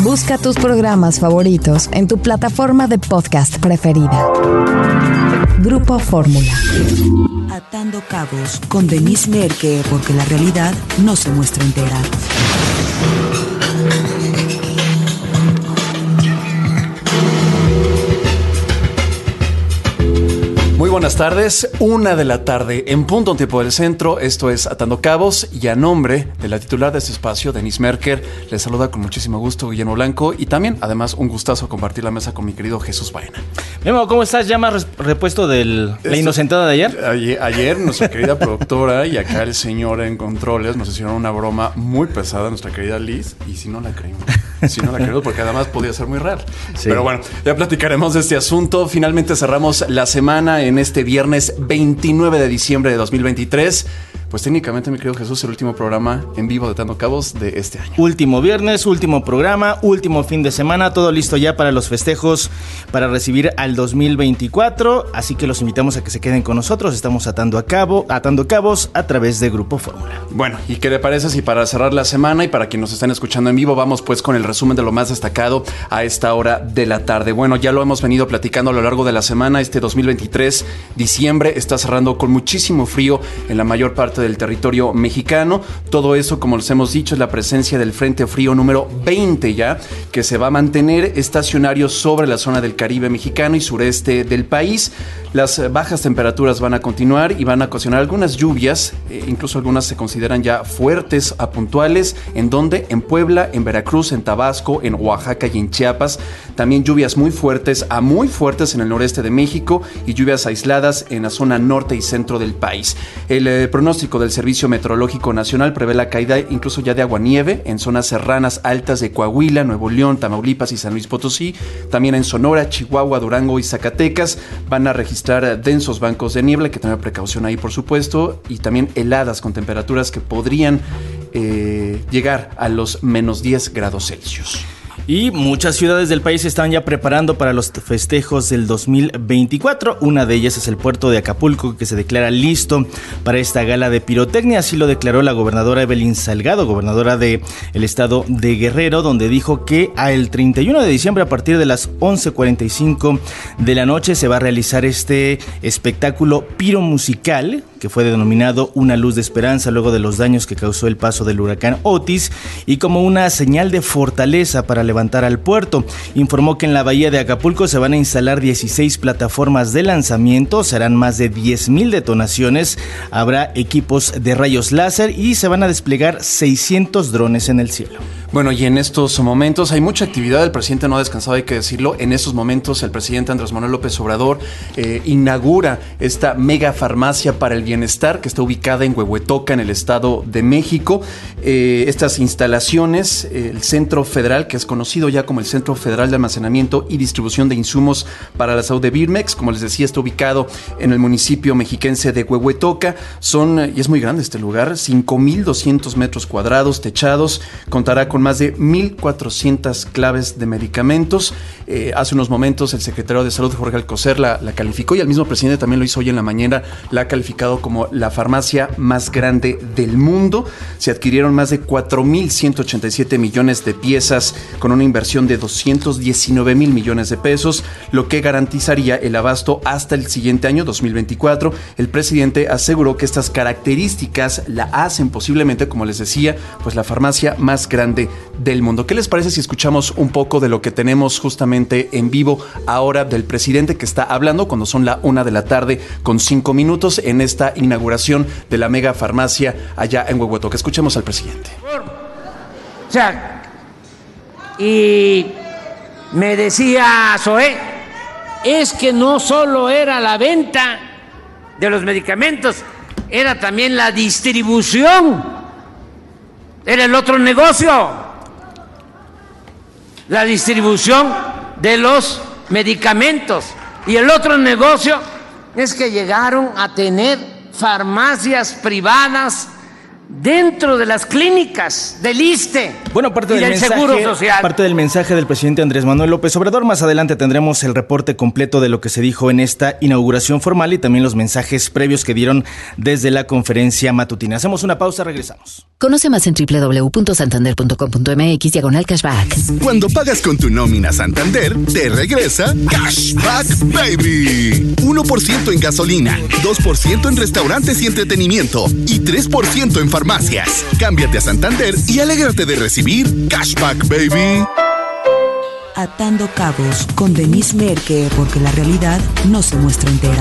Busca tus programas favoritos en tu plataforma de podcast preferida. Grupo Fórmula. Atando cabos con Denise Merker, porque la realidad no se muestra entera. Muy buenas tardes, 1:00 p.m. en punto, en tiempo del centro. Esto es Atando Cabos y a nombre de la titular de este espacio, Denise Merker, les saluda con muchísimo gusto Guillermo Blanco y también, además, un gustazo compartir la mesa con mi querido Jesús Baena. Memo, ¿cómo estás? ¿Ya más repuesto de la inocentada de ayer? Ayer nuestra querida productora y acá el señor en controles nos hicieron una broma muy pesada, nuestra querida Liz, y si no la creímos. Porque además podía ser muy real. Sí. Pero bueno, ya platicaremos de este asunto. Finalmente cerramos la semana en este viernes 29 de diciembre de 2023. Pues técnicamente, mi querido Jesús, el último programa en vivo de Atando Cabos de este año. Último viernes, último programa, último fin de semana, todo listo ya para los festejos, para recibir al 2024. Así que los invitamos a que se queden con nosotros. Estamos atando cabos a través de Grupo Fórmula. Bueno, ¿y qué le parece si para cerrar la semana y para quienes nos están escuchando en vivo, vamos pues con el resumen de lo más destacado a esta hora de la tarde? Bueno, ya lo hemos venido platicando a lo largo de la semana. Este 2023, diciembre, está cerrando con muchísimo frío en la mayor parte del territorio mexicano. Todo eso, como les hemos dicho, es la presencia del Frente Frío número 20 ya, que se va a mantener estacionario sobre la zona del Caribe mexicano y sureste del país. Las bajas temperaturas van a continuar y van a ocasionar algunas lluvias, incluso algunas se consideran ya fuertes a puntuales. ¿En dónde? En Puebla, en Veracruz, en Tabasco, en Oaxaca y en Chiapas. También lluvias muy fuertes a muy fuertes en el noreste de México y lluvias aisladas en la zona norte y centro del país. El pronóstico del Servicio Meteorológico Nacional prevé la caída incluso ya de aguanieve en zonas serranas altas de Coahuila, Nuevo León, Tamaulipas y San Luis Potosí. También en Sonora, Chihuahua, Durango y Zacatecas van a registrar densos bancos de niebla, hay que tener precaución ahí, por supuesto, y también heladas con temperaturas que podrían llegar a los menos 10 grados Celsius. Y muchas ciudades del país se están ya preparando para los festejos del 2024. Una de ellas es el puerto de Acapulco, que se declara listo para esta gala de pirotecnia. Así lo declaró la gobernadora Evelyn Salgado, gobernadora del estado de Guerrero, donde dijo que el 31 de diciembre, a partir de las 11:45 de la noche, se va a realizar este espectáculo piromusical, que fue denominado Una Luz de Esperanza luego de los daños que causó el paso del huracán Otis, y como una señal de fortaleza para levantar al puerto. Informó que en la bahía de Acapulco se van a instalar 16 plataformas de lanzamiento, serán más de 10,000 detonaciones, habrá equipos de rayos láser y se van a desplegar 600 drones en el cielo. Bueno, y en estos momentos hay mucha actividad, el presidente no ha descansado, hay que decirlo. En estos momentos el presidente Andrés Manuel López Obrador inaugura esta mega farmacia para el bienestar que está ubicada en Huehuetoca, en el Estado de México. Estas instalaciones, el Centro Federal, que es conocido ya como el Centro Federal de Almacenamiento y Distribución de Insumos para la Salud de Birmex, como les decía, está ubicado en el municipio mexiquense de Huehuetoca. Y es muy grande este lugar, 5,200 metros cuadrados, techados, contará con más de 1,400 claves de medicamentos. Hace unos momentos el secretario de Salud, Jorge Alcocer, la calificó, y el mismo presidente también lo hizo hoy en la mañana, la ha calificado como la farmacia más grande del mundo. Se adquirieron más de 4,187 millones de piezas con una inversión de 219,000 millones de pesos, lo que garantizaría el abasto hasta el siguiente año, 2024. El presidente aseguró que estas características la hacen posiblemente, como les decía, pues la farmacia más grande del mundo. ¿Qué les parece si escuchamos un poco de lo que tenemos justamente en vivo ahora del presidente, que está hablando cuando son la 1:05 p.m. en esta inauguración de la mega farmacia allá en Huehuetoca? Escuchemos al presidente. O sea, y me decía Zoé, es que no solo era la venta de los medicamentos, era también la distribución. Era el otro negocio, la distribución de los medicamentos. Y el otro negocio es que llegaron a tener farmacias privadas dentro de las clínicas del ISSSTE y del Seguro Social. Parte del mensaje del presidente Andrés Manuel López Obrador. Más adelante tendremos el reporte completo de lo que se dijo en esta inauguración formal y también los mensajes previos que dieron desde la conferencia matutina. Hacemos una pausa, regresamos. Conoce más en www.santander.com.mx/cashback. Cuando pagas con tu nómina Santander, te regresa Cashback Baby. 1% en gasolina, 2% en restaurantes y entretenimiento y 3% en farmacias. Cámbiate a Santander y alégrate de recibir Cashback Baby. Atando cabos con Denise Merker, porque la realidad no se muestra entera.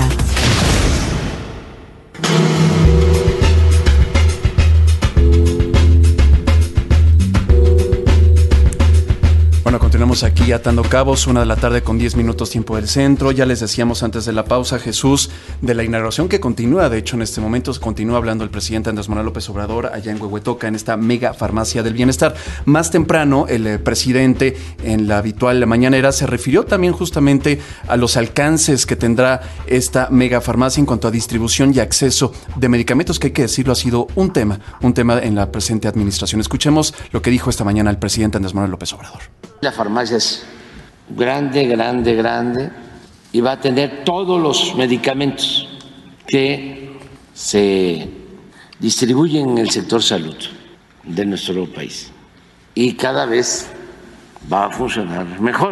Bueno, continuamos aquí atando cabos, 1:00 con 10 minutos tiempo del centro. Ya les decíamos antes de la pausa, Jesús, de la inauguración que continúa, de hecho en este momento continúa hablando el presidente Andrés Manuel López Obrador allá en Huehuetoca, en esta mega farmacia del bienestar. Más temprano, el presidente en la habitual mañanera se refirió también justamente a los alcances que tendrá esta mega farmacia en cuanto a distribución y acceso de medicamentos, que hay que decirlo ha sido un tema en la presente administración. Escuchemos lo que dijo esta mañana el presidente Andrés Manuel López Obrador. La farmacia es grande y va a tener todos los medicamentos que se distribuyen en el sector salud de nuestro país y cada vez va a funcionar mejor.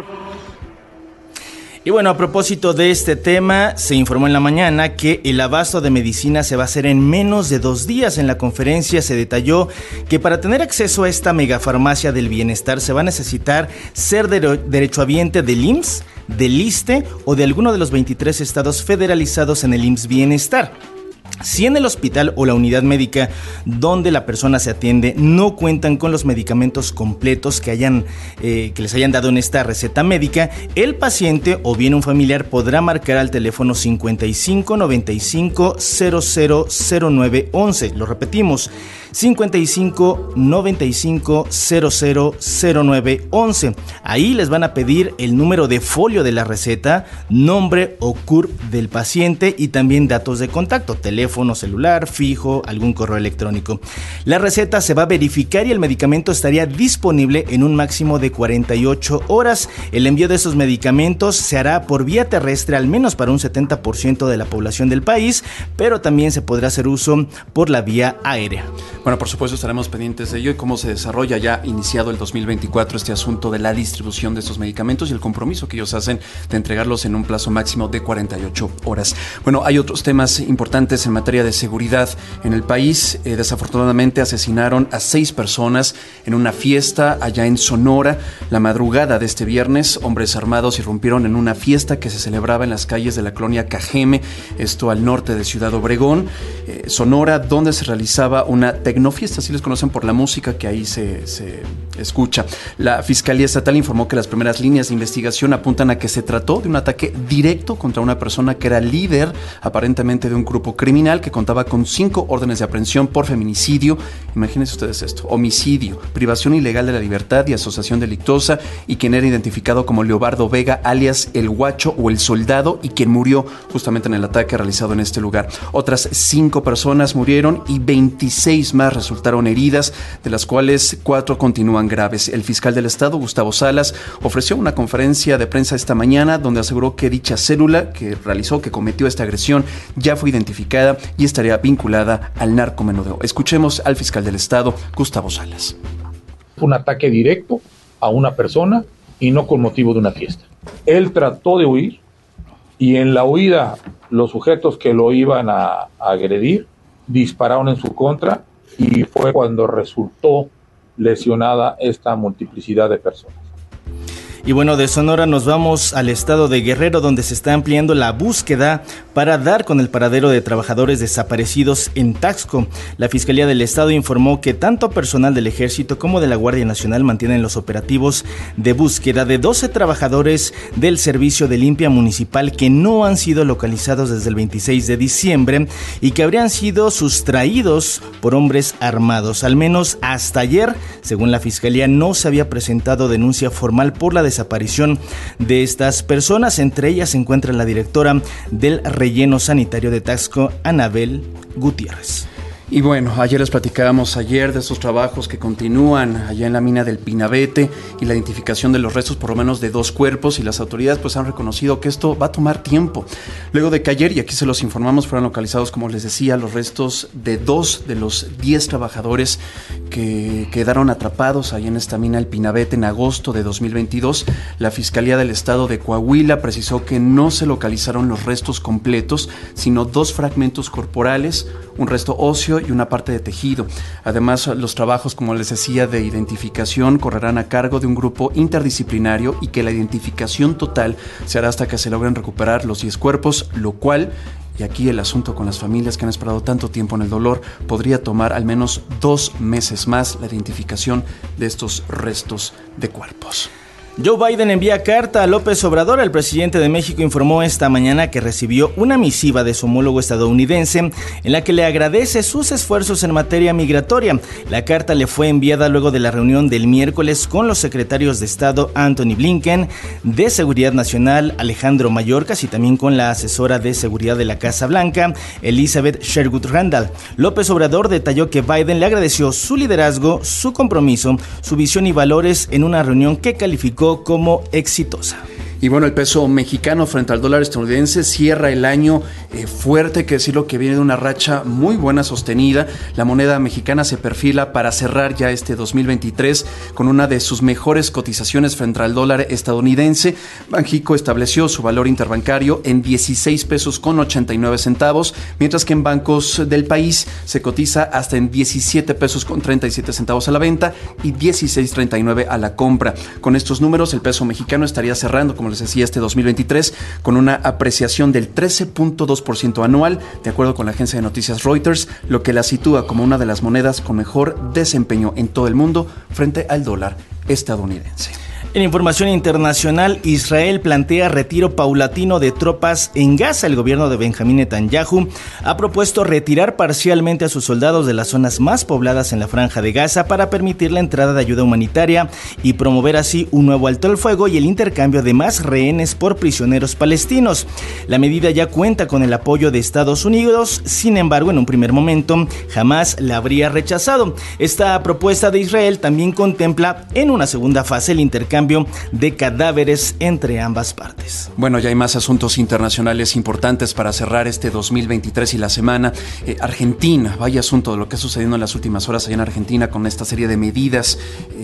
Y bueno, a propósito de este tema, se informó en la mañana que el abasto de medicina se va a hacer en menos de 2 días. En la conferencia se detalló que para tener acceso a esta megafarmacia del bienestar se va a necesitar ser derechohabiente del IMSS, del ISSSTE o de alguno de los 23 estados federalizados en el IMSS Bienestar. Si en el hospital o la unidad médica donde la persona se atiende no cuentan con los medicamentos completos que les hayan dado en esta receta médica, el paciente o bien un familiar podrá marcar al teléfono 55 95 00 09 11. Lo repetimos, 55 95 00 09 11. Ahí les van a pedir el número de folio de la receta, nombre o CURP del paciente y también datos de contacto, teléfono celular, fijo, algún correo electrónico. La receta se va a verificar y el medicamento estaría disponible en un máximo de 48 horas. El envío de esos medicamentos se hará por vía terrestre, al menos para un 70% de la población del país, pero también se podrá hacer uso por la vía aérea. Bueno, por supuesto estaremos pendientes de ello y cómo se desarrolla ya iniciado el 2024 este asunto de la distribución de estos medicamentos y el compromiso que ellos hacen de entregarlos en un plazo máximo de 48 horas. Bueno, hay otros temas importantes en materia de seguridad en el país. Desafortunadamente asesinaron a 6 personas en una fiesta allá en Sonora. La madrugada de este viernes, hombres armados irrumpieron en una fiesta que se celebraba en las calles de la colonia Cajeme, esto al norte de Ciudad Obregón, Sonora, donde se realizaba una tecnofiesta, así les conocen por la música que ahí se escucha. La Fiscalía Estatal informó que las primeras líneas de investigación apuntan a que se trató de un ataque directo contra una persona que era líder aparentemente de un grupo criminal que contaba con 5 órdenes de aprehensión por feminicidio, imagínense ustedes esto, homicidio, privación ilegal de la libertad y asociación delictuosa, y quien era identificado como Leobardo Vega, alias El Guacho o El Soldado, y quien murió justamente en el ataque realizado en este lugar. Otras 5 personas murieron y 26 más resultaron heridas, de las cuales 4 continúan graves. El fiscal del estado, Gustavo Salas, ofreció una conferencia de prensa esta mañana donde aseguró que dicha célula que cometió esta agresión ya fue identificada y estaría vinculada al narcomenudeo. Escuchemos al fiscal del estado, Gustavo Salas. Un ataque directo a una persona y no con motivo de una fiesta. Él trató de huir y en la huida los sujetos que lo iban a agredir dispararon en su contra y fue cuando resultó lesionada esta multiplicidad de personas. Y bueno, de Sonora nos vamos al estado de Guerrero, donde se está ampliando la búsqueda para dar con el paradero de trabajadores desaparecidos en Taxco. La Fiscalía del Estado informó que tanto personal del Ejército como de la Guardia Nacional mantienen los operativos de búsqueda de 12 trabajadores del Servicio de Limpia Municipal que no han sido localizados desde el 26 de diciembre y que habrían sido sustraídos por hombres armados. Al menos hasta ayer, según la Fiscalía, no se había presentado denuncia formal por la desaparición de estas personas. Entre ellas se encuentra la directora del relleno sanitario de Taxco, Anabel Gutiérrez. Y bueno, ayer les platicábamos de estos trabajos que continúan allá en la mina del Pinabete y la identificación de los restos por lo menos de 2 cuerpos, y las autoridades pues han reconocido que esto va a tomar tiempo. Luego de que ayer, y aquí se los informamos, fueron localizados, como les decía, los restos de 2 de los 10 trabajadores que quedaron atrapados ahí en esta mina del Pinabete en agosto de 2022. La Fiscalía del Estado de Coahuila precisó que no se localizaron los restos completos, sino 2 fragmentos corporales, un resto óseo y una parte de tejido. Además, los trabajos, como les decía, de identificación correrán a cargo de un grupo interdisciplinario, y que la identificación total se hará hasta que se logren recuperar los 10 cuerpos, lo cual, y aquí el asunto con las familias que han esperado tanto tiempo en el dolor, podría tomar al menos 2 meses más la identificación de estos restos de cuerpos. Joe Biden envía carta a López Obrador. El presidente de México informó esta mañana que recibió una misiva de su homólogo estadounidense en la que le agradece sus esfuerzos en materia migratoria. La carta le fue enviada luego de la reunión del miércoles con los secretarios de Estado Antony Blinken, de Seguridad Nacional Alejandro Mayorkas, y también con la asesora de seguridad de la Casa Blanca, Elizabeth Sherwood Randall. López Obrador detalló que Biden le agradeció su liderazgo, su compromiso, su visión y valores en una reunión que calificó como exitosa. Y bueno, el peso mexicano frente al dólar estadounidense cierra el año fuerte, que decirlo, que viene de una racha muy buena, sostenida. La moneda mexicana se perfila para cerrar ya este 2023 con una de sus mejores cotizaciones frente al dólar estadounidense. Banxico estableció su valor interbancario en 16 pesos con 89 centavos, mientras que en bancos del país se cotiza hasta en 17 pesos con 37 centavos a la venta y 16.39 a la compra. Con estos números, el peso mexicano estaría cerrando, como les decía, este 2023 con una apreciación del 13.2% anual, de acuerdo con la agencia de noticias Reuters, lo que la sitúa como una de las monedas con mejor desempeño en todo el mundo frente al dólar estadounidense. En información internacional, Israel plantea retiro paulatino de tropas en Gaza. El gobierno de Benjamín Netanyahu ha propuesto retirar parcialmente a sus soldados de las zonas más pobladas en la franja de Gaza para permitir la entrada de ayuda humanitaria y promover así un nuevo alto el fuego y el intercambio de más rehenes por prisioneros palestinos. La medida ya cuenta con el apoyo de Estados Unidos, sin embargo, en un primer momento, Hamás la habría rechazado. Esta propuesta de Israel también contempla en una segunda fase el intercambio de cadáveres entre ambas partes. Bueno, ya hay más asuntos internacionales importantes para cerrar este 2023 y la semana. Argentina, vaya asunto de lo que ha sucedido en las últimas horas allá en Argentina con esta serie de medidas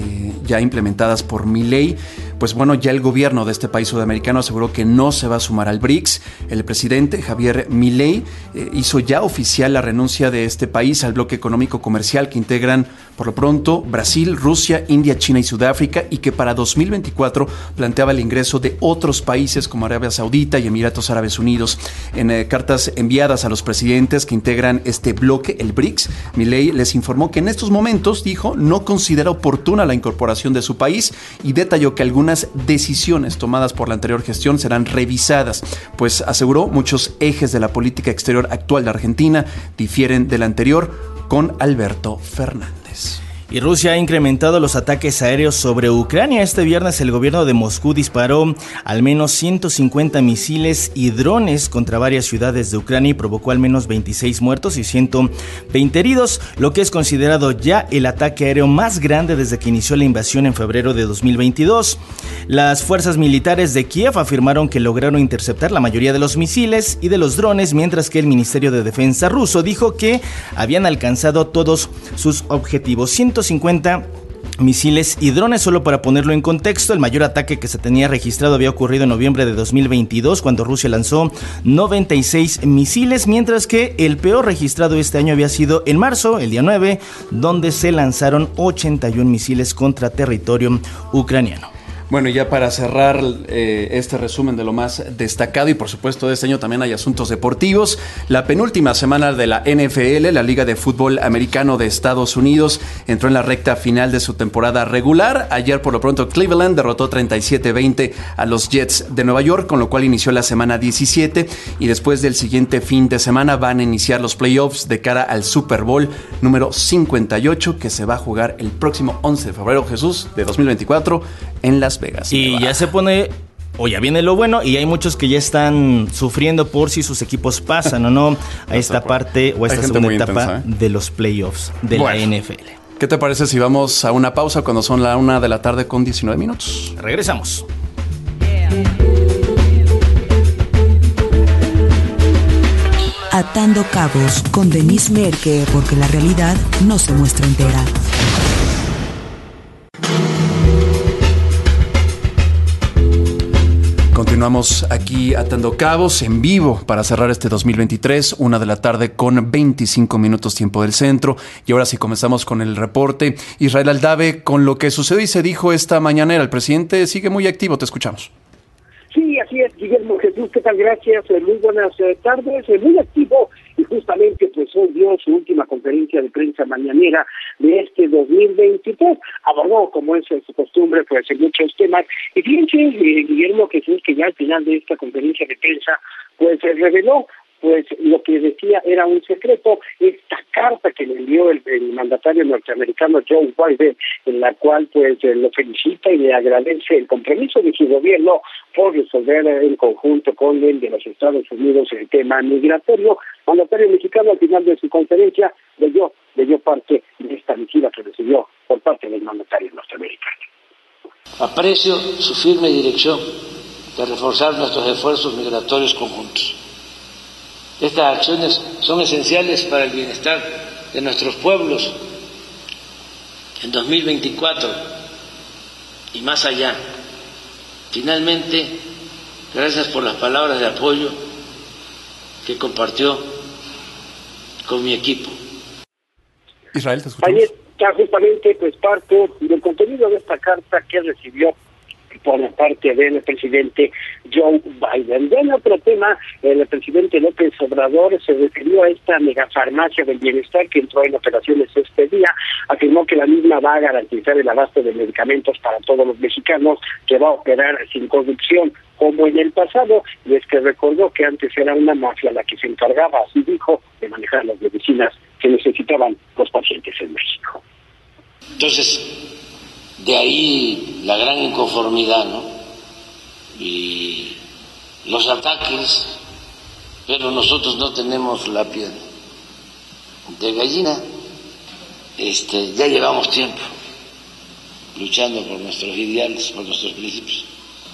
ya implementadas por Milei. Pues bueno, ya el gobierno de este país sudamericano aseguró que no se va a sumar al BRICS. El presidente Javier Milei hizo ya oficial la renuncia de este país al bloque económico comercial que integran por lo pronto Brasil, Rusia, India, China y Sudáfrica, y que para 2024 planteaba el ingreso de otros países como Arabia Saudita y Emiratos Árabes Unidos. En cartas enviadas a los presidentes que integran este bloque, el BRICS, Milei les informó que en estos momentos, dijo, no considera oportuna la incorporación de su país, y detalló que algunas decisiones tomadas por la anterior gestión serán revisadas, pues aseguró muchos ejes de la política exterior actual de Argentina difieren del anterior con Alberto Fernández. Y Rusia ha incrementado los ataques aéreos sobre Ucrania. Este viernes el gobierno de Moscú disparó al menos 150 misiles y drones contra varias ciudades de Ucrania y provocó al menos 26 muertos y 120 heridos, lo que es considerado ya el ataque aéreo más grande desde que inició la invasión en febrero de 2022. Las fuerzas militares de Kiev afirmaron que lograron interceptar la mayoría de los misiles y de los drones, mientras que el Ministerio de Defensa ruso dijo que habían alcanzado todos sus objetivos. 150 misiles y drones. Solo para ponerlo en contexto, el mayor ataque que se tenía registrado había ocurrido en noviembre de 2022, cuando Rusia lanzó 96 misiles, mientras que el peor registrado este año había sido en marzo, el día 9, donde se lanzaron 81 misiles contra territorio ucraniano. Bueno, y ya para cerrar este resumen de lo más destacado, y por supuesto de este año también hay asuntos deportivos, la penúltima semana de la NFL, la Liga de Fútbol Americano de Estados Unidos, entró en la recta final de su temporada regular. Ayer por lo pronto Cleveland derrotó 37-20 a los Jets de Nueva York, con lo cual inició la semana 17, y después del siguiente fin de semana van a iniciar los playoffs de cara al Super Bowl número 58, que se va a jugar el próximo 11 de febrero, Jesús, de 2024 en Las Vegas. Y ya se pone o ya viene lo bueno, y hay muchos que ya están sufriendo por si sus equipos pasan o no a esta parte o a esta segunda etapa de los playoffs de la NFL. ¿Qué te parece si vamos a una pausa cuando son la 1 de la tarde con 19 minutos? Regresamos. Atando cabos con Denise Merker, porque la realidad no se muestra entera. Continuamos aquí atando cabos en vivo para cerrar este 2023, 1 de la tarde con 25 minutos tiempo del centro. Y ahora sí comenzamos con el reporte. Israel Aldave, con lo que sucedió y se dijo esta mañanera, el presidente sigue muy activo, te escuchamos. Sí, así es, Guillermo Jesús, ¿qué tal? Gracias, muy buenas tardes, muy activo, y justamente pues hoy dio su última conferencia de prensa mañanera de este 2023, abordó, como es su costumbre, pues en muchos temas, y fíjense, Guillermo Jesús, que ya al final de esta conferencia de prensa, pues se reveló pues lo que decía era un secreto, esta carta que le envió el mandatario norteamericano Joe Biden, en la cual pues lo felicita y le agradece el compromiso de su gobierno por resolver en conjunto con el de los Estados Unidos el tema migratorio. El mandatario mexicano al final de su conferencia leyó parte de esta misiva que recibió por parte del mandatario norteamericano. Aprecio su firme dirección de reforzar nuestros esfuerzos migratorios conjuntos. Estas acciones son esenciales para el bienestar de nuestros pueblos en 2024 y más allá. Finalmente, gracias por las palabras de apoyo que compartió con mi equipo. Israel, te escuchamos. Ahí está justamente pues parte del contenido de esta carta que recibió por parte del presidente Joe Biden. En otro tema, el presidente López Obrador se refirió a esta megafarmacia del bienestar que entró en operaciones este día. Afirmó que la misma va a garantizar el abasto de medicamentos para todos los mexicanos, que va a operar sin corrupción como en el pasado, y es que recordó que antes era una mafia la que se encargaba, así dijo, de manejar las medicinas que necesitaban los pacientes en México. Entonces, de ahí la gran inconformidad, ¿no? Y los ataques, pero nosotros no tenemos la piel de gallina. Ya llevamos tiempo luchando por nuestros ideales, por nuestros principios,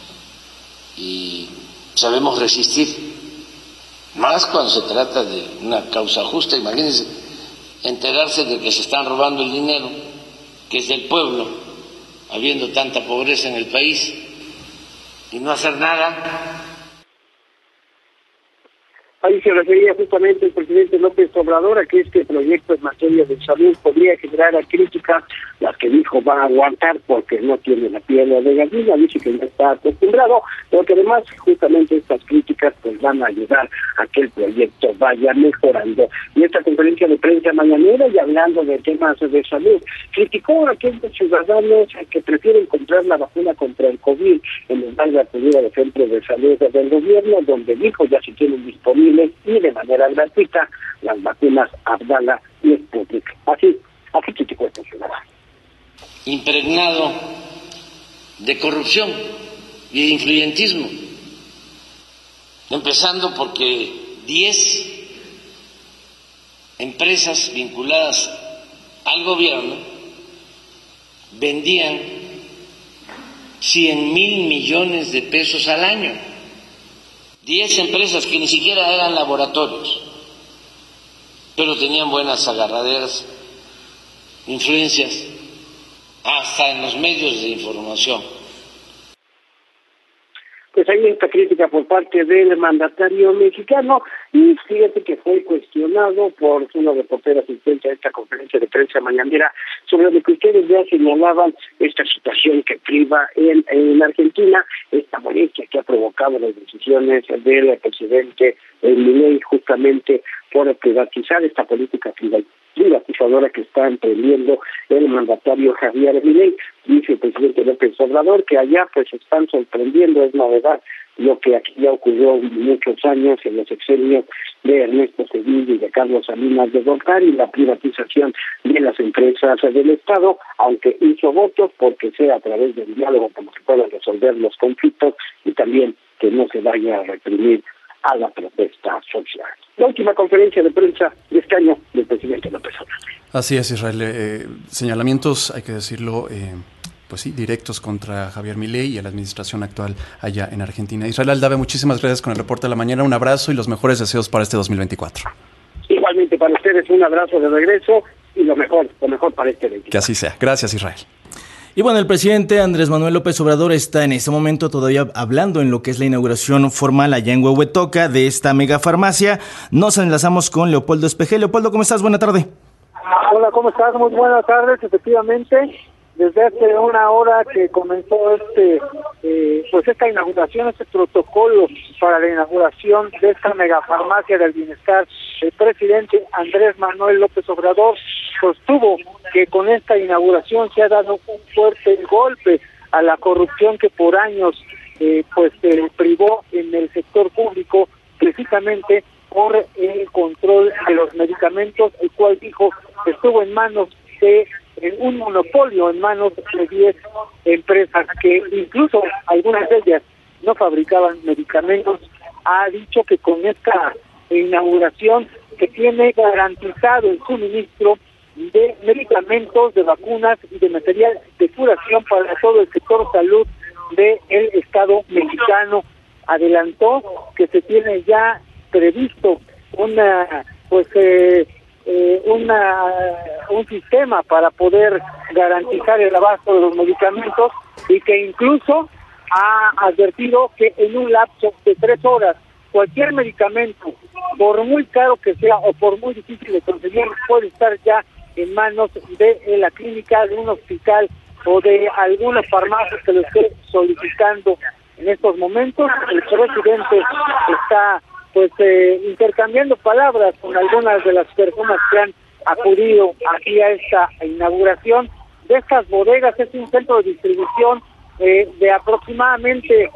y sabemos resistir, más cuando se trata de una causa justa. Imagínense enterarse de que se están robando el dinero que es del pueblo, habiendo tanta pobreza en el país, y no hacer nada. Ahí se refería justamente el presidente López Obrador a que este proyecto en materia de salud podría generar críticas, las que dijo va a aguantar porque no tiene la piel de gallina, dice que no está acostumbrado, pero que además justamente estas críticas pues van a ayudar a que el proyecto vaya mejorando. Y esta conferencia de prensa mañanera, y hablando de temas de salud, criticó a aquellos ciudadanos que prefieren comprar la vacuna contra el COVID en lugar de acudir a los centros de salud del gobierno, donde dijo ya se tienen disponibles y de manera gratuita las vacunas Abdala y Sputnik. Así criticó este ciudadano. Impregnado de corrupción y de influyentismo, empezando porque 10 empresas vinculadas al gobierno vendían 100,000 millones de pesos al año. 10 empresas que ni siquiera eran laboratorios, pero tenían buenas agarraderas, influencias, hasta en los medios de información. Pues hay esta crítica por parte del mandatario mexicano, y fíjate que fue cuestionado por una reportera asistente a esta conferencia de prensa mañanera sobre lo que ustedes ya señalaban, esta situación que priva en Argentina, esta molestia que ha provocado las decisiones del presidente Milei justamente por privatizar esta política privatizadora que está emprendiendo el mandatario Javier Milei. Dice el presidente López Obrador que allá pues están sorprendiendo, es novedad lo que aquí ya ocurrió muchos años en los sexenios de Ernesto Zedillo y de Carlos Salinas de Gortari, la privatización de las empresas del Estado, aunque hizo votos porque sea a través del diálogo como se puedan resolver los conflictos y también que no se vaya a reprimir a la protesta social. La última conferencia de prensa de este año del presidente López Obrador. Así es, Israel. Señalamientos, hay que decirlo, pues sí, directos contra Javier Milei y a la administración actual allá en Argentina. Israel Aldave, muchísimas gracias con el reporte de la mañana. Un abrazo y los mejores deseos para este 2024. Igualmente para ustedes, un abrazo de regreso y lo mejor para este 2024. Que así sea. Gracias, Israel. Y bueno, el presidente Andrés Manuel López Obrador está en este momento todavía hablando en lo que es la inauguración formal allá en Huehuetoca de esta megafarmacia. Nos enlazamos con Leopoldo Espejel. Leopoldo, ¿cómo estás? Buena tarde. Hola, ¿cómo estás? Muy buenas tardes. Efectivamente, desde hace una hora que comenzó esta inauguración, este protocolo para la inauguración de esta megafarmacia del bienestar, el presidente Andrés Manuel López Obrador sostuvo que con esta inauguración se ha dado un fuerte golpe a la corrupción que por años privó en el sector público, precisamente por el control de los medicamentos, el cual dijo que estuvo en manos de un monopolio, en manos de 10 empresas que incluso algunas de ellas no fabricaban medicamentos. Ha dicho que con esta inauguración que tiene garantizado el suministro de medicamentos, de vacunas y de material de curación para todo el sector salud del Estado mexicano. Adelantó que se tiene ya previsto un sistema para poder garantizar el abasto de los medicamentos y que incluso ha advertido que en un lapso de 3 horas cualquier medicamento, por muy caro que sea o por muy difícil de conseguir, puede estar ya en manos de la clínica, de un hospital o de alguna farmacia que lo esté solicitando en estos momentos. El presidente está intercambiando palabras con algunas de las personas que han acudido aquí a esta inauguración de estas bodegas. Es un centro de distribución de aproximadamente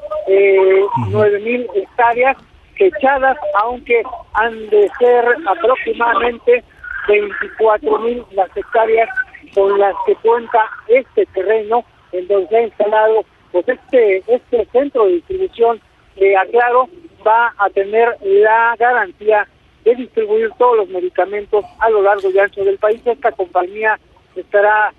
9,000 hectáreas fechadas, aunque han de ser aproximadamente 24,000 las hectáreas con las que cuenta este terreno en donde se ha instalado este centro de distribución que, aclaro, va a tener la garantía de distribuir todos los medicamentos a lo largo y ancho del país. Esta compañía estará,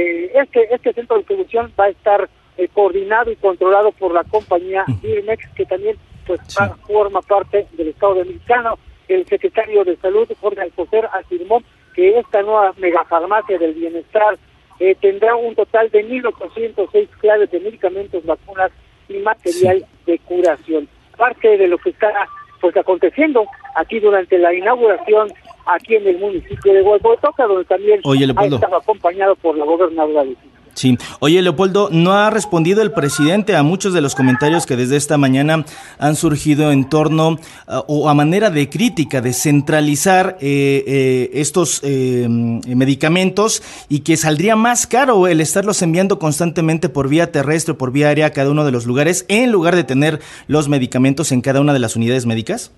este centro de distribución va a estar coordinado y controlado por la compañía Birmex, que también forma parte del Estado mexicano. El secretario de Salud, Jorge Alcocer, afirmó que esta nueva megafarmacia del bienestar tendrá un total de 1,806 claves de medicamentos, vacunas y material de curación. Parte de lo que está aconteciendo aquí durante la inauguración aquí en el municipio de Huehuetoca, donde también ha estado acompañado por la gobernadora de Sinaloa. Sí. Oye, Leopoldo, ¿no ha respondido el presidente a muchos de los comentarios que desde esta mañana han surgido en torno o a manera de crítica de centralizar estos medicamentos y que saldría más caro el estarlos enviando constantemente por vía terrestre o por vía aérea a cada uno de los lugares en lugar de tener los medicamentos en cada una de las unidades médicas?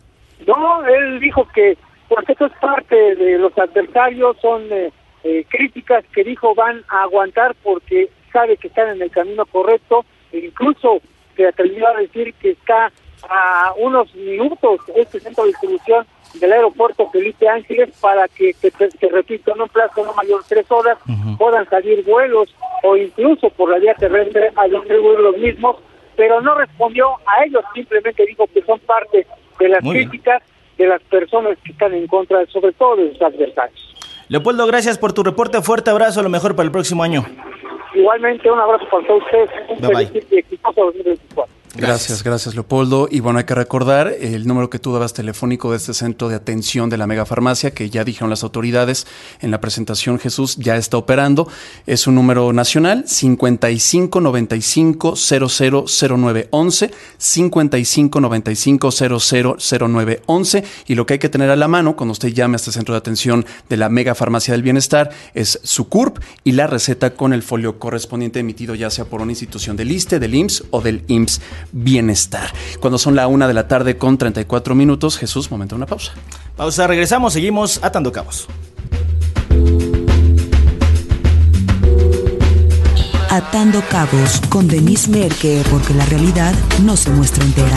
No, él dijo que esto es parte de los adversarios, son críticas que dijo van a aguantar porque sabe que están en el camino correcto, e incluso se atrevió a decir que está a unos minutos este centro de distribución del aeropuerto Felipe Ángeles para que, se repito, en un plazo no mayor de 3 horas puedan salir vuelos o incluso por la vía terrestre a distribuir los mismos, pero no respondió a ellos, simplemente dijo que son parte de las críticas de las personas que están en contra, sobre todo de sus adversarios. Leopoldo, gracias por tu reporte, fuerte abrazo, a lo mejor para el próximo año. Igualmente, un abrazo para todos ustedes, un feliz y exitoso 2024. Gracias, Leopoldo. Y bueno, hay que recordar el número que tú dabas telefónico de este centro de atención de la megafarmacia, que ya dijeron las autoridades en la presentación, Jesús, ya está operando. Es un número nacional, 55 95 00 09 11, 55 95 00 09 11. Y lo que hay que tener a la mano cuando usted llame a este centro de atención de la megafarmacia del bienestar es su CURP y la receta con el folio correspondiente emitido ya sea por una institución del ISSSTE, del IMSS o del IMSS Bienestar. Cuando son la 1:00 con 34 minutos, Jesús, momento de una pausa. Pausa, regresamos, seguimos atando cabos. Atando cabos con Denise Merker, porque la realidad no se muestra entera.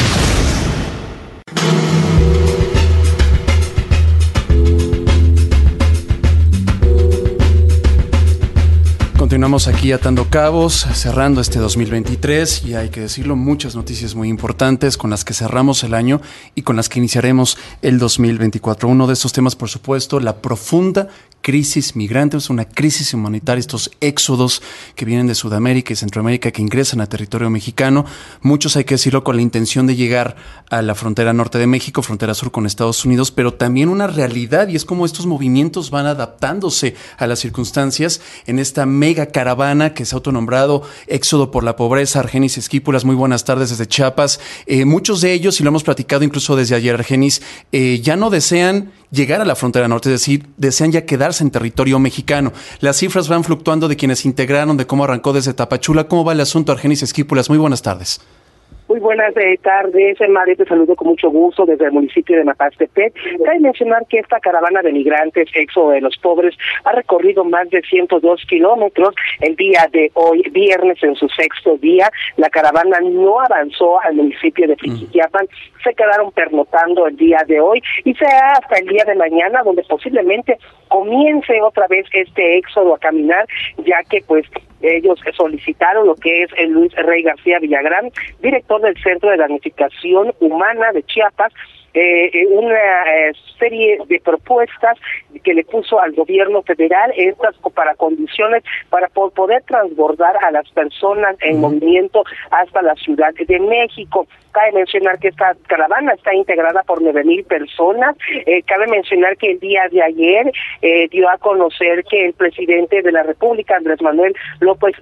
Continuamos aquí atando cabos, cerrando este 2023 y hay que decirlo, muchas noticias muy importantes con las que cerramos el año y con las que iniciaremos el 2024. Uno de estos temas, por supuesto, la profunda crisis migrante, es una crisis humanitaria, estos éxodos que vienen de Sudamérica y Centroamérica que ingresan a territorio mexicano, muchos hay que decirlo con la intención de llegar a la frontera norte de México, frontera sur con Estados Unidos, pero también una realidad y es como estos movimientos van adaptándose a las circunstancias en esta mega caravana que se ha autonombrado Éxodo por la Pobreza. Argenis Esquípulas, muy buenas tardes desde Chiapas. Muchos de ellos, y lo hemos platicado incluso desde ayer, Argenis, ya no desean llegar a la frontera norte, es decir, desean ya quedarse en territorio mexicano. Las cifras van fluctuando de quienes integraron, de cómo arrancó desde Tapachula. ¿Cómo va el asunto, Argenis Esquípulas? Muy buenas tardes. Muy buenas tardes, Mario, te saludo con mucho gusto desde el municipio de Mapastepec. Cabe mencionar que esta caravana de migrantes, Éxodo de los Pobres, ha recorrido más de 102 kilómetros. El día de hoy, viernes, en su sexto día, la caravana no avanzó al municipio de Ixquiapan, se quedaron pernotando el día de hoy y será hasta el día de mañana donde posiblemente comience otra vez este éxodo a caminar, ya que pues ellos solicitaron lo que es el Luis Rey García Villagrán, director del Centro de Damnificación Humana de Chiapas, una serie de propuestas que le puso al gobierno federal, estas para condiciones para poder transbordar a las personas en movimiento hasta la Ciudad de México. Cabe mencionar que esta caravana está integrada por 9,000 personas. Cabe mencionar que el día de ayer dio a conocer que el presidente de la República, Andrés Manuel López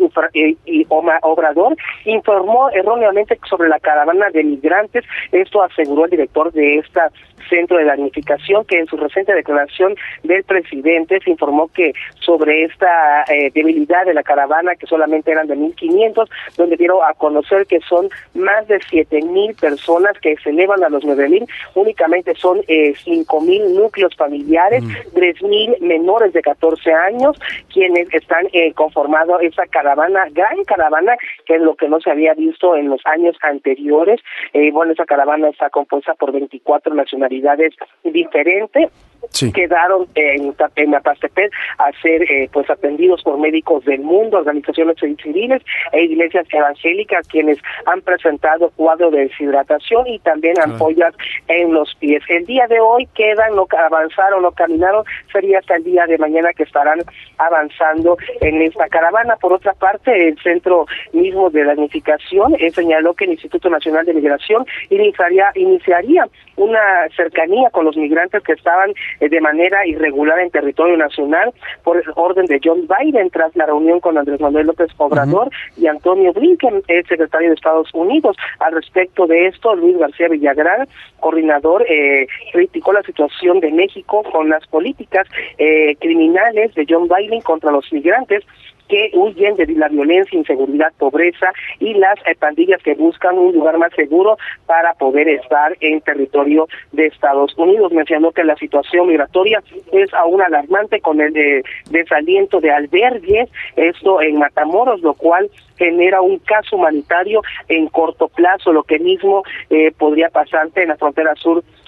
Obrador, informó erróneamente sobre la caravana de migrantes. Esto aseguró el director de esta Centro de Damnificación, que en su reciente declaración del presidente se informó que sobre esta debilidad de la caravana, que solamente eran de 1,500, donde dieron a conocer que son más de 7,000 personas que se elevan a los 9,000, únicamente son 5,000 núcleos familiares, 3,000 menores de 14 años, quienes están conformando esa caravana, gran caravana, que es lo que no se había visto en los años anteriores. Bueno, esa caravana está compuesta por 24 nacionalidades diferentes. Sí. Quedaron en Mapastepec a ser pues atendidos por médicos del mundo, organizaciones civiles e iglesias evangélicas, quienes han presentado cuadro de deshidratación y también ampollas en los pies. El día de hoy quedan, no avanzaron, no caminaron, sería hasta el día de mañana que estarán avanzando en esta caravana. Por otra parte, el centro mismo de damnificación señaló que el Instituto Nacional de Migración iniciaría una cercanía con los migrantes que estaban de manera irregular en territorio nacional por el orden de John Biden tras la reunión con Andrés Manuel López Obrador y Antonio Blinken, el secretario de Estados Unidos. Al respecto de esto, Luis García Villagrán, coordinador, criticó la situación de México con las políticas criminales de John Biden contra los migrantes que huyen de la violencia, inseguridad, pobreza y las pandillas que buscan un lugar más seguro para poder estar en territorio de Estados Unidos. Mencionó que la situación migratoria es aún alarmante con el desaliento de albergues, esto en Matamoros, lo cual genera un caso humanitario en corto plazo, lo que mismo podría pasarse en la frontera sur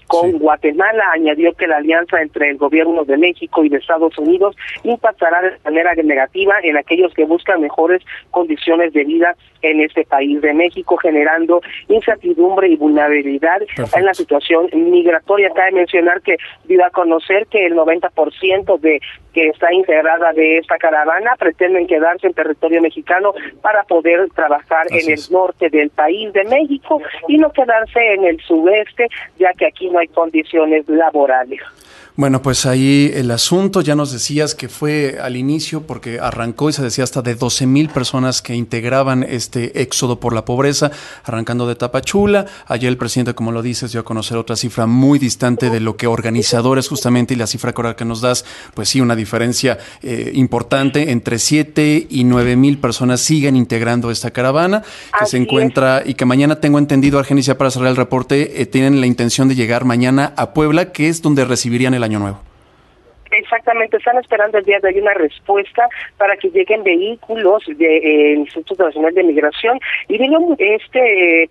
con Guatemala. Añadió que la alianza entre el gobierno de México y de Estados Unidos impactará de manera negativa en aquellos que buscan mejores condiciones de vida en este país de México, generando incertidumbre y vulnerabilidad en la situación migratoria. Cabe mencionar que dio a conocer que el 90% de que está integrada de esta caravana pretenden quedarse en territorio mexicano para poder trabajar en el norte del país de México y no quedarse en el sudeste, ya que aquí no hay condiciones laborales. Bueno, pues ahí el asunto, ya nos decías que fue al inicio porque arrancó y se decía hasta de 12,000 personas que integraban este éxodo por la pobreza, arrancando de Tapachula. Ayer el presidente, como lo dices, dio a conocer otra cifra muy distante de lo que organizadores justamente, y la cifra que nos das, pues sí, una diferencia importante, entre 7 y 9,000 personas siguen integrando esta caravana, que se encuentra y que mañana, tengo entendido, Argenis, para cerrar el reporte, tienen la intención de llegar mañana a Puebla, que es donde recibirían el Año Nuevo. Exactamente, están esperando el día de hoy una respuesta para que lleguen vehículos del Instituto Nacional de Migración, y vino este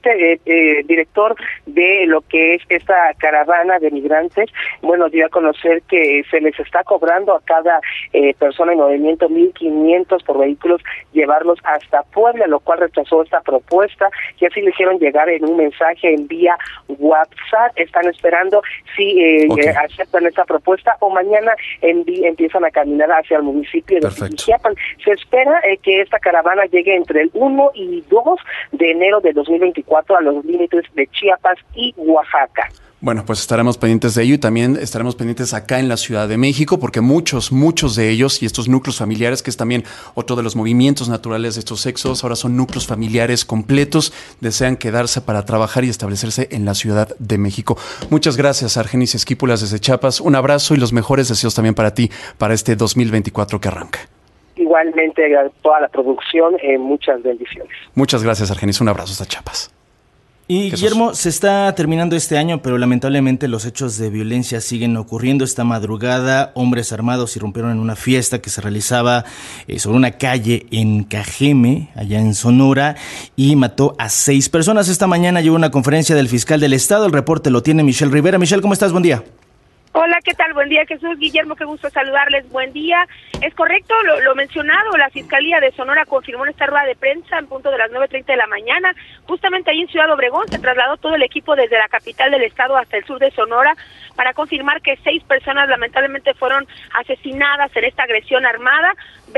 director de lo que es esta caravana de migrantes, bueno, dio a conocer que se les está cobrando a cada persona en movimiento 1,500 por vehículos llevarlos hasta Puebla, lo cual rechazó esta propuesta, y así le hicieron llegar en un mensaje en vía WhatsApp. Están esperando si aceptan esta propuesta o mañana empiezan a caminar hacia el municipio de Chiapas. Se espera que esta caravana llegue entre el 1 y 2 de enero de 2024 a los límites de Chiapas y Oaxaca. Bueno, pues estaremos pendientes de ello y también estaremos pendientes acá en la Ciudad de México, porque muchos de ellos y estos núcleos familiares, que es también otro de los movimientos naturales de estos éxodos, ahora son núcleos familiares completos, desean quedarse para trabajar y establecerse en la Ciudad de México. Muchas gracias, Argenis Esquipulas desde Chiapas. Un abrazo y los mejores deseos también para ti, para este 2024 que arranca. Igualmente a toda la producción, muchas bendiciones. Muchas gracias, Argenis. Un abrazo hasta Chiapas. Y Jesús. Guillermo, se está terminando este año, pero lamentablemente los hechos de violencia siguen ocurriendo. Esta madrugada, hombres armados irrumpieron en una fiesta que se realizaba sobre una calle en Cajeme, allá en Sonora, y mató a 6 personas. Esta mañana llegó una conferencia del fiscal del estado. El reporte lo tiene Michelle Rivera. Michelle, ¿cómo estás? Buen día. Hola, ¿qué tal? Buen día, Jesús. Guillermo, qué gusto saludarles. Buen día. Es correcto lo mencionado, la Fiscalía de Sonora confirmó en esta rueda de prensa en punto de las 9:30 de la mañana. Justamente ahí en Ciudad Obregón se trasladó todo el equipo desde la capital del estado hasta el sur de Sonora para confirmar que 6 personas lamentablemente fueron asesinadas en esta agresión armada.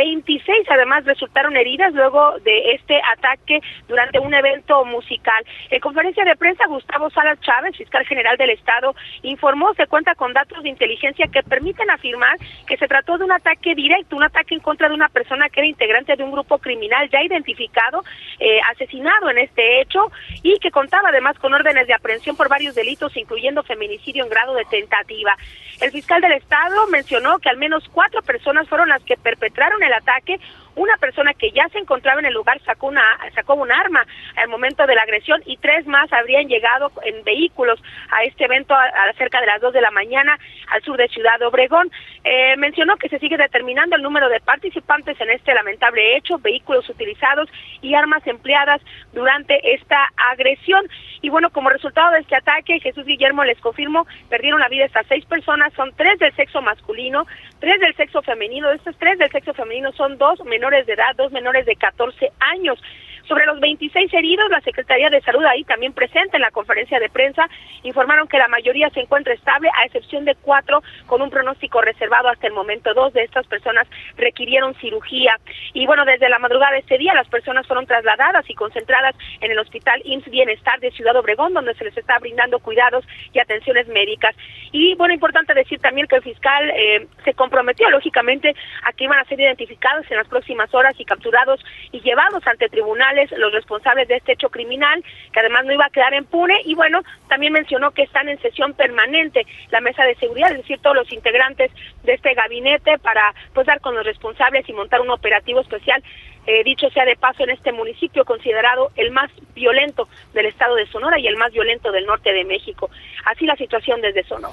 26 además resultaron heridas luego de este ataque durante un evento musical. En conferencia de prensa, Gustavo Salas Chávez, fiscal general del estado, informó se cuenta con datos de inteligencia que permiten afirmar que se trató de un ataque directo, un ataque en contra de una persona que era integrante de un grupo criminal ya identificado, asesinado en este hecho, y que contaba además con órdenes de aprehensión por varios delitos, incluyendo feminicidio en grado de tentativa. El fiscal del estado mencionó que al menos 4 personas fueron las que perpetraron el ataque. Una persona que ya se encontraba en el lugar sacó un arma al momento de la agresión, y 3 más habrían llegado en vehículos a este evento a cerca de las 2 de la mañana al sur de Ciudad Obregón. Mencionó que se sigue determinando el número de participantes en este lamentable hecho, vehículos utilizados y armas empleadas durante esta agresión. Y bueno, como resultado de este ataque, Jesús, Guillermo, les confirmo, perdieron la vida estas 6 personas, son 3 del sexo masculino, 3 del sexo femenino. De estos 3 del sexo femenino son 2 menores de edad, 2 menores de 14 años. Sobre los 26 heridos, la Secretaría de Salud, ahí también presente en la conferencia de prensa, informaron que la mayoría se encuentra estable, a excepción de 4 con un pronóstico reservado hasta el momento. 2 de estas personas requirieron cirugía. Y bueno, desde la madrugada de este día, las personas fueron trasladadas y concentradas en el Hospital IMSS Bienestar de Ciudad Obregón, donde se les está brindando cuidados y atenciones médicas. Y bueno, importante decir también que el fiscal se comprometió, lógicamente, a que iban a ser identificados en las próximas horas y capturados y llevados ante tribunales los responsables de este hecho criminal, que además no iba a quedar impune. Y bueno, también mencionó que están en sesión permanente la mesa de seguridad, es decir, todos los integrantes de este gabinete, para pues dar con los responsables y montar un operativo especial, dicho sea de paso, en este municipio considerado el más violento del estado de Sonora y el más violento del norte de México. Así la situación desde Sonora.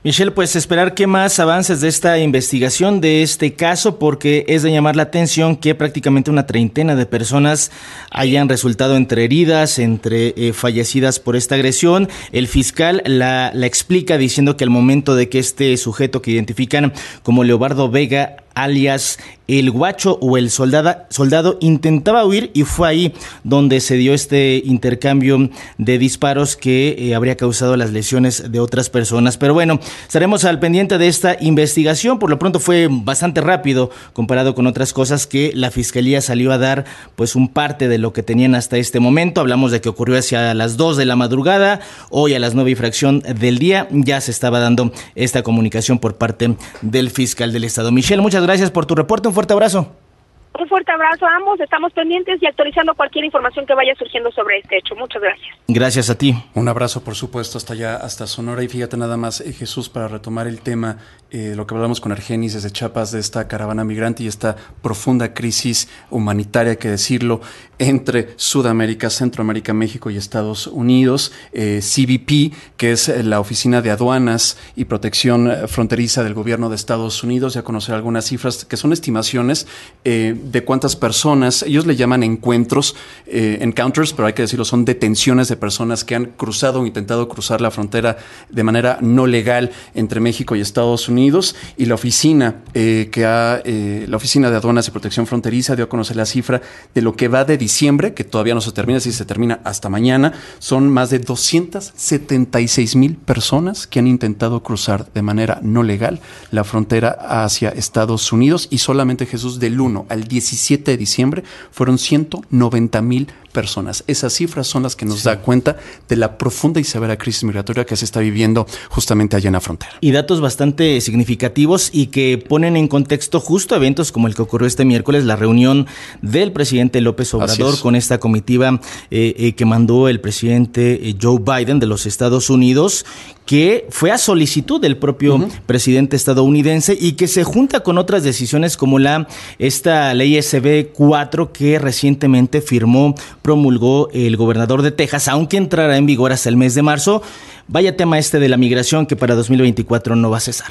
Michelle, pues esperar qué más avances de esta investigación, de este caso, porque es de llamar la atención que prácticamente una treintena de personas hayan resultado entre heridas, entre fallecidas por esta agresión. El fiscal la explica diciendo que al momento de que este sujeto que identifican como Leobardo Vega, alias el Guacho o el soldado, intentaba huir, y fue ahí donde se dio este intercambio de disparos que habría causado las lesiones de otras personas. Pero bueno, estaremos al pendiente de esta investigación. Por lo pronto fue bastante rápido comparado con otras cosas que la Fiscalía salió a dar pues un parte de lo que tenían hasta este momento. Hablamos de que ocurrió hacia las 2 de la madrugada, hoy a las 9 y fracción del día ya se estaba dando esta comunicación por parte del fiscal del Estado. Michelle, muchas gracias por tu reporte, un fuerte abrazo. Un fuerte abrazo a ambos, estamos pendientes y actualizando cualquier información que vaya surgiendo sobre este hecho. Muchas gracias. Gracias a ti. Un abrazo, por supuesto, hasta allá, hasta Sonora. Y fíjate nada más, Jesús, para retomar el tema, lo que hablamos con Argenis desde Chiapas, de esta caravana migrante y esta profunda crisis humanitaria, hay que decirlo, entre Sudamérica, Centroamérica, México y Estados Unidos. CBP, que es la Oficina de Aduanas y Protección Fronteriza del Gobierno de Estados Unidos, ya conocer algunas cifras que son estimaciones de cuántas personas, ellos le llaman encuentros, encounters, pero hay que decirlo, son detenciones de personas que han cruzado o intentado cruzar la frontera de manera no legal entre México y Estados Unidos. Y la oficina la Oficina de Aduanas y Protección Fronteriza dio a conocer la cifra de lo que va de diciembre, que todavía no se termina, si se termina hasta mañana, son más de 276,000 personas que han intentado cruzar de manera no legal la frontera hacia Estados Unidos, y solamente, Jesús, del 1 al 17 de diciembre fueron 190,000 personas. Esas cifras son las que nos da cuenta de la profunda y severa crisis migratoria que se está viviendo justamente allá en la frontera. Y datos bastante significativos y que ponen en contexto justo eventos como el que ocurrió este miércoles, la reunión del presidente López Obrador con esta comitiva que mandó el presidente Joe Biden de los Estados Unidos, que fue a solicitud del propio presidente estadounidense y que se junta con otras decisiones como esta ley SB 4 que recientemente promulgó el gobernador de Texas, aunque entrará en vigor hasta el mes de marzo. Vaya tema de la migración que para 2024 no va a cesar.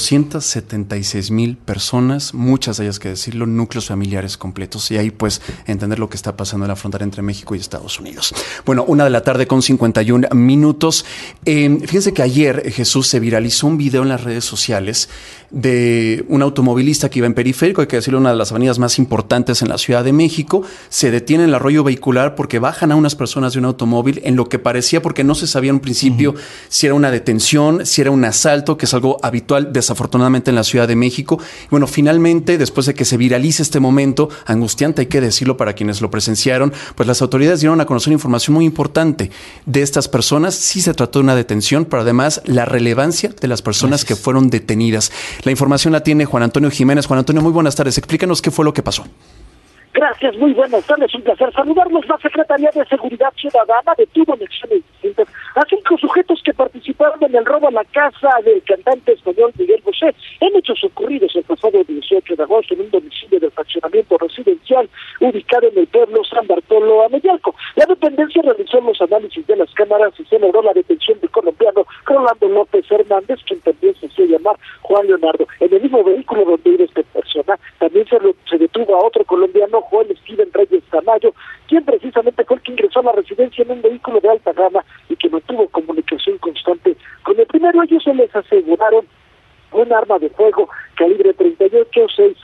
276,000 personas, muchas de ellas, que decirlo, núcleos familiares completos, y ahí pues entender lo que está pasando en la frontera entre México y Estados Unidos. Bueno, 1:51 p.m. Fíjense que ayer, Jesús, se viralizó un video en las redes sociales de un automovilista que iba en Periférico, hay que decirlo, una de las avenidas más importantes en la Ciudad de México. Se detiene en el arroyo vehicular porque bajan a unas personas de un automóvil en lo que parecía, porque no se sabía en un principio si era una detención, si era un asalto, que es algo habitual desafortunadamente en la Ciudad de México. Y bueno, finalmente, después de que se viralice este momento angustiante, hay que decirlo para quienes lo presenciaron, pues las autoridades dieron a conocer información muy importante de estas personas. Sí se trató de una detención, pero además la relevancia de las personas que fueron detenidas. La información la tiene Juan Antonio Jiménez. Juan Antonio, muy buenas tardes. Explícanos qué fue lo que pasó. Gracias, muy buenas tardes, un placer saludarlos. La Secretaría de Seguridad Ciudadana detuvo en acciones distintas a 5 sujetos que participaron en el robo a la casa del cantante español Miguel Bosé, en hechos ocurridos el pasado 18 de agosto en un domicilio del fraccionamiento residencial ubicado en el pueblo San Bartolo Ameyalco. La dependencia realizó los análisis de las cámaras y se logró la detención del colombiano Rolando López Hernández, quien también se hacía llamar Juan Leonardo. En el mismo vehículo donde iba esta persona también se detuvo a otro colombiano, Joel Steven Reyes Tamayo, quien precisamente fue el que ingresó a la residencia en un vehículo de alta gama y que mantuvo comunicación constante con el primero. Ellos se les aseguraron un arma de fuego calibre 38, 6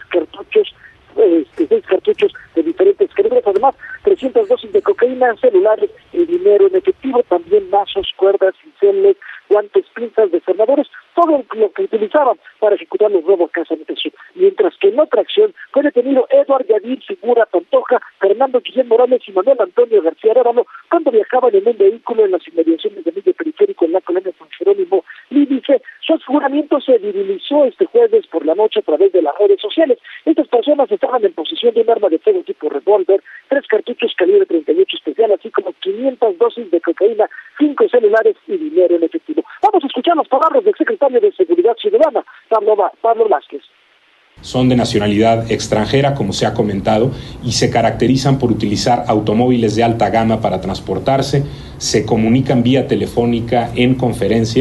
cartuchos de diferentes calibres, además 300 dosis de cocaína, celulares y dinero en efectivo, también mazos, cuerdas, cinceles, guantes, pinzas, desarmadores, todo lo que utilizaban para ejecutar los robos a casa habitación. Mientras que en otra acción fue detenido Eduardo Yadir Figura Pantoja, Fernando Guillermo Morales y Manuel Antonio García Arevalo cuando viajaban en un vehículo en las inmediaciones de Medio Periférico en la colonia San Jerónimo Lídice. Su aseguramiento se viralizó este jueves por la noche a través de las redes sociales. Estas personas estaban en posesión de un arma de fuego tipo revólver, 3 cartuchos calibre 38 especial, así como 500 dosis de cocaína, 5 celulares y dinero en efectivo. Vamos a escuchar las palabras del secretario de Seguridad Ciudadana, Pablo Vázquez. Son de nacionalidad extranjera, como se ha comentado, y se caracterizan por utilizar automóviles de alta gama para transportarse, se comunican vía telefónica en conferencia,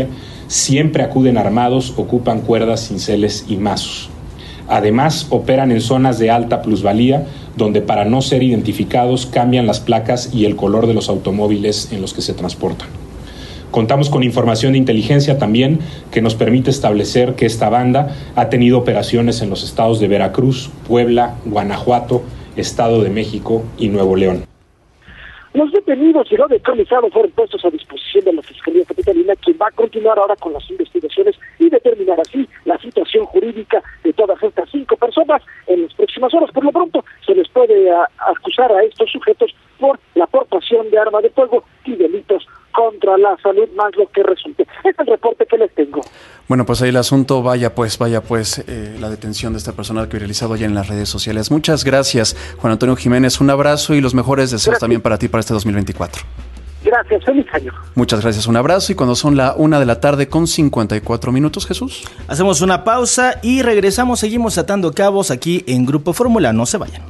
siempre acuden armados, ocupan cuerdas, cinceles y mazos. Además, operan en zonas de alta plusvalía, donde para no ser identificados cambian las placas y el color de los automóviles en los que se transportan. Contamos con información de inteligencia también que nos permite establecer que esta banda ha tenido operaciones en los estados de Veracruz, Puebla, Guanajuato, Estado de México y Nuevo León. Los detenidos y los decomisados fueron puestos a disposición de la Fiscalía Capitalina, quien va a continuar ahora con las investigaciones y determinar así la situación jurídica de todas estas 5 personas en las próximas horas. Por lo pronto, se les puede acusar a estos sujetos por la aportación de arma de fuego y delitos contra la salud, más lo que resulte. Este es el reporte que les tengo. Bueno, pues ahí el asunto, vaya pues, la detención de esta persona que viralizado ya en las redes sociales. Muchas gracias, Juan Antonio Jiménez, un abrazo y los mejores deseos también para ti para este 2024. Gracias, feliz año. Muchas gracias, un abrazo, y cuando son la 1:54 p.m, Jesús. Hacemos una pausa y regresamos, seguimos atando cabos aquí en Grupo Fórmula, no se vayan.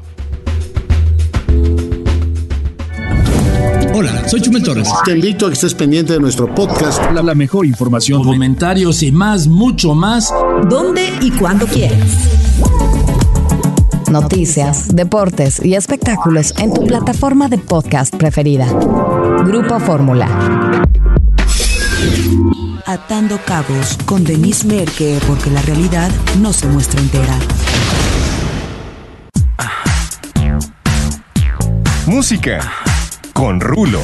Hola, soy Chumel Torres. Te invito a que estés pendiente de nuestro podcast. La mejor información, comentarios y más, mucho más. ¿Dónde y cuándo quieras? Noticias, deportes y espectáculos en tu plataforma de podcast preferida. Grupo Fórmula. Atando cabos con Denise Merker, porque la realidad no se muestra entera. Música con Rulo.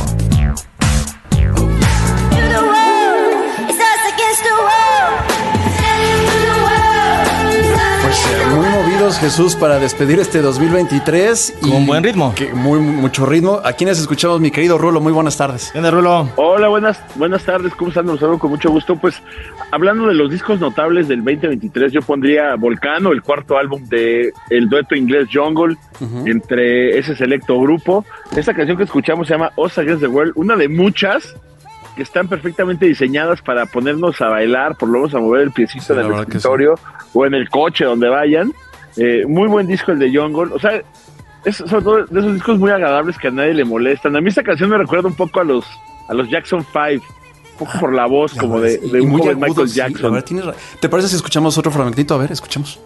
Muy movidos, Jesús, para despedir este 2023. Con buen ritmo. Mucho ritmo. ¿A quiénes escuchamos, mi querido Rulo? Muy buenas tardes. ¿Qué onda, Rulo? Hola, buenas tardes. ¿Cómo están? Los saludo con mucho gusto. Pues, hablando de los discos notables del 2023, yo pondría Volcano, el cuarto álbum de el dueto inglés Jungle, entre ese selecto grupo. Esta canción que escuchamos se llama Us Against the World, una de muchas que están perfectamente diseñadas para ponernos a bailar, por lo menos a mover el piecito en el escritorio o en el coche, donde vayan. Muy buen disco el de Jungle. O sea, es sobre todo de esos discos muy agradables que a nadie le molestan. A mí esta canción me recuerda un poco a los Jackson 5, un poco por la voz, como de un joven Michael Jackson. Sí, ¿te parece si escuchamos otro fragmentito? A ver, escuchamos.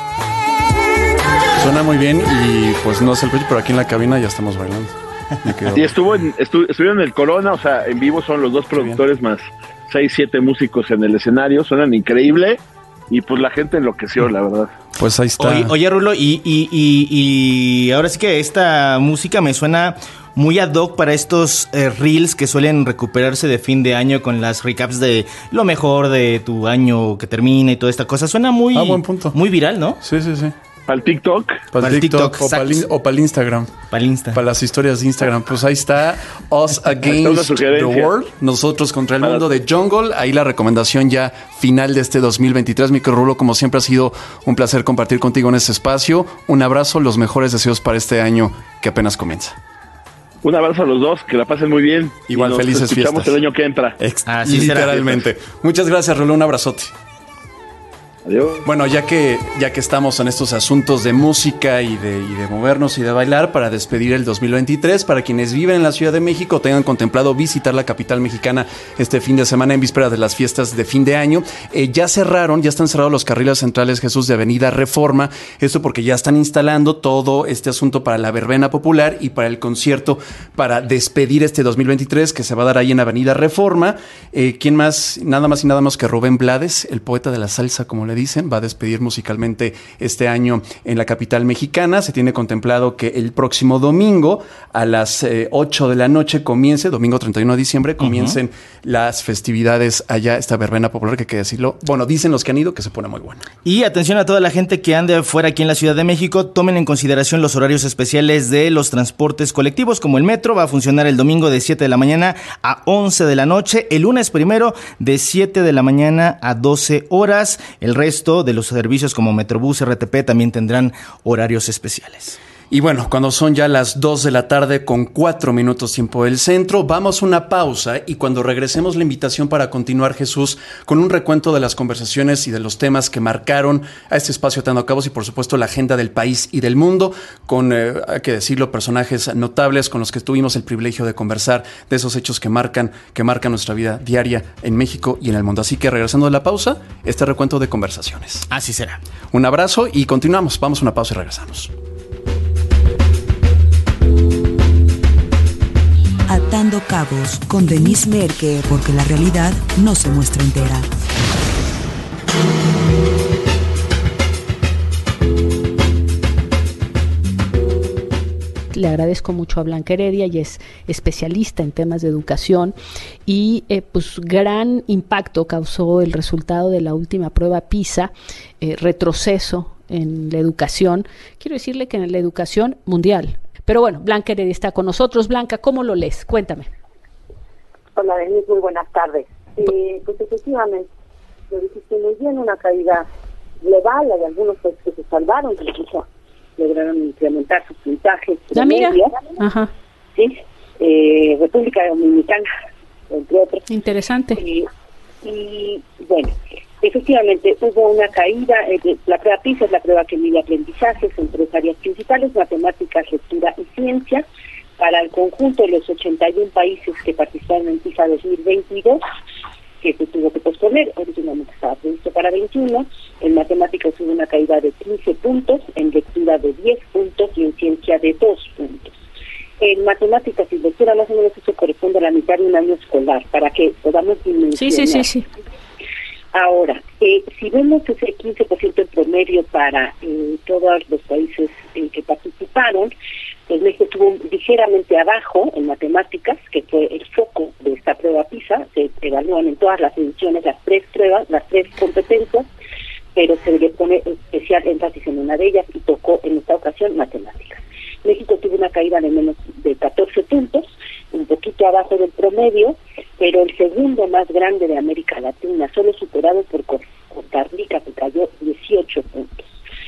Suena muy bien y pues no es el proyecto, pero aquí en la cabina ya estamos bailando. Sí, estuvieron en el Corona, o sea, en vivo son los dos productores más 6-7 músicos en el escenario, suenan increíble y pues la gente enloqueció, la verdad. Pues ahí está. Oye Rulo, y ahora sí que esta música me suena muy ad hoc para estos reels que suelen recuperarse de fin de año con las recaps de lo mejor de tu año que termina y toda esta cosa. Suena muy, buen punto. Muy viral, ¿no? Sí. Para el TikTok. Para el TikTok o para el Instagram. Para el Insta. Para las historias de Instagram. Pues ahí está Us Against the World. Nosotros contra el mundo de Jungle. Ahí la recomendación ya final de este 2023. Micro Rulo, como siempre ha sido un placer compartir contigo en este espacio. Un abrazo, los mejores deseos para este año que apenas comienza. Un abrazo a los dos, que la pasen muy bien. Igual, felices fiestas. Nos escuchamos el año que entra. Literalmente. Muchas gracias, Rulo. Un abrazote. Adiós. Bueno, ya que estamos en estos asuntos de música y de movernos y de bailar, para despedir el 2023, para quienes viven en la Ciudad de México, tengan contemplado visitar la capital mexicana este fin de semana en vísperas de las fiestas de fin de año. Ya están cerrados los carriles centrales, Jesús, de Avenida Reforma. Esto porque ya están instalando todo este asunto para la verbena popular y para el concierto para despedir este 2023 que se va a dar ahí en Avenida Reforma. ¿Quién más? Nada más y nada más que Rubén Blades, el poeta de la salsa, como le dicen, va a despedir musicalmente este año en la capital mexicana. Se tiene contemplado que el próximo domingo a las 8 de la noche domingo 31 de diciembre, comiencen las festividades allá, esta verbena popular, que hay que decirlo. Bueno, dicen los que han ido que se pone muy buena. Y atención a toda la gente que ande fuera aquí en la Ciudad de México, tomen en consideración los horarios especiales de los transportes colectivos, como el metro va a funcionar el domingo de 7 de la mañana a 11 de la noche, el lunes primero de 7 de la mañana a 12 horas, el resto de los servicios como Metrobús, RTP también tendrán horarios especiales. Y bueno, cuando son ya las 2 de la tarde con 4 minutos tiempo del centro, vamos a una pausa y cuando regresemos la invitación para continuar, Jesús, con un recuento de las conversaciones y de los temas que marcaron a este espacio Atando Cabos y por supuesto la agenda del país y del mundo, con, hay que decirlo, personajes notables con los que tuvimos el privilegio de conversar de esos hechos que marcan nuestra vida diaria en México y en el mundo. Así que regresando de la pausa, este recuento de conversaciones. Así será. Un abrazo y continuamos. Vamos a una pausa y regresamos. Atando Cabos con Denise Merker, porque la realidad no se muestra entera. Le agradezco mucho a Blanca Heredia, y es especialista en temas de educación y pues gran impacto causó el resultado de la última prueba PISA, retroceso en la educación, quiero decirle que en la educación mundial. Pero bueno, Blanca Heredia está con nosotros. Blanca, ¿cómo lo lees? Cuéntame. Hola, Denise, muy buenas tardes. Pues efectivamente, lo dijiste muy bien, una caída global, hay algunos países que se salvaron, que incluso lograron incrementar sus puntajes. Mira. Ajá. Sí, República Dominicana, entre otros. Interesante. Y bueno, efectivamente hubo una caída. La prueba PISA es la prueba que mide aprendizajes en 3 áreas principales: matemáticas, lectura y ciencia. Para el conjunto de los 81 países que participaron en PISA 2022, que se tuvo que posponer, originalmente estaba previsto para 21, en matemáticas hubo una caída de 15 puntos, en lectura de 10 puntos y en ciencia de 2 puntos. En matemáticas y lectura más o menos eso corresponde a la mitad de un año escolar, para que podamos dimensionar. Sí. Ahora, si vemos ese 15% en promedio para todos los países que participaron, pues México estuvo ligeramente abajo en matemáticas, que fue el foco de esta prueba PISA. Se evalúan en todas las ediciones las 3 pruebas, las 3 competencias, pero se le pone especial énfasis en una de ellas y tocó en esta ocasión matemáticas. México tuvo una caída de menos de 14 puntos, un poquito abajo del promedio, pero el segundo más grande de América Latina, solo superado por Costa Rica, que cayó 18 puntos.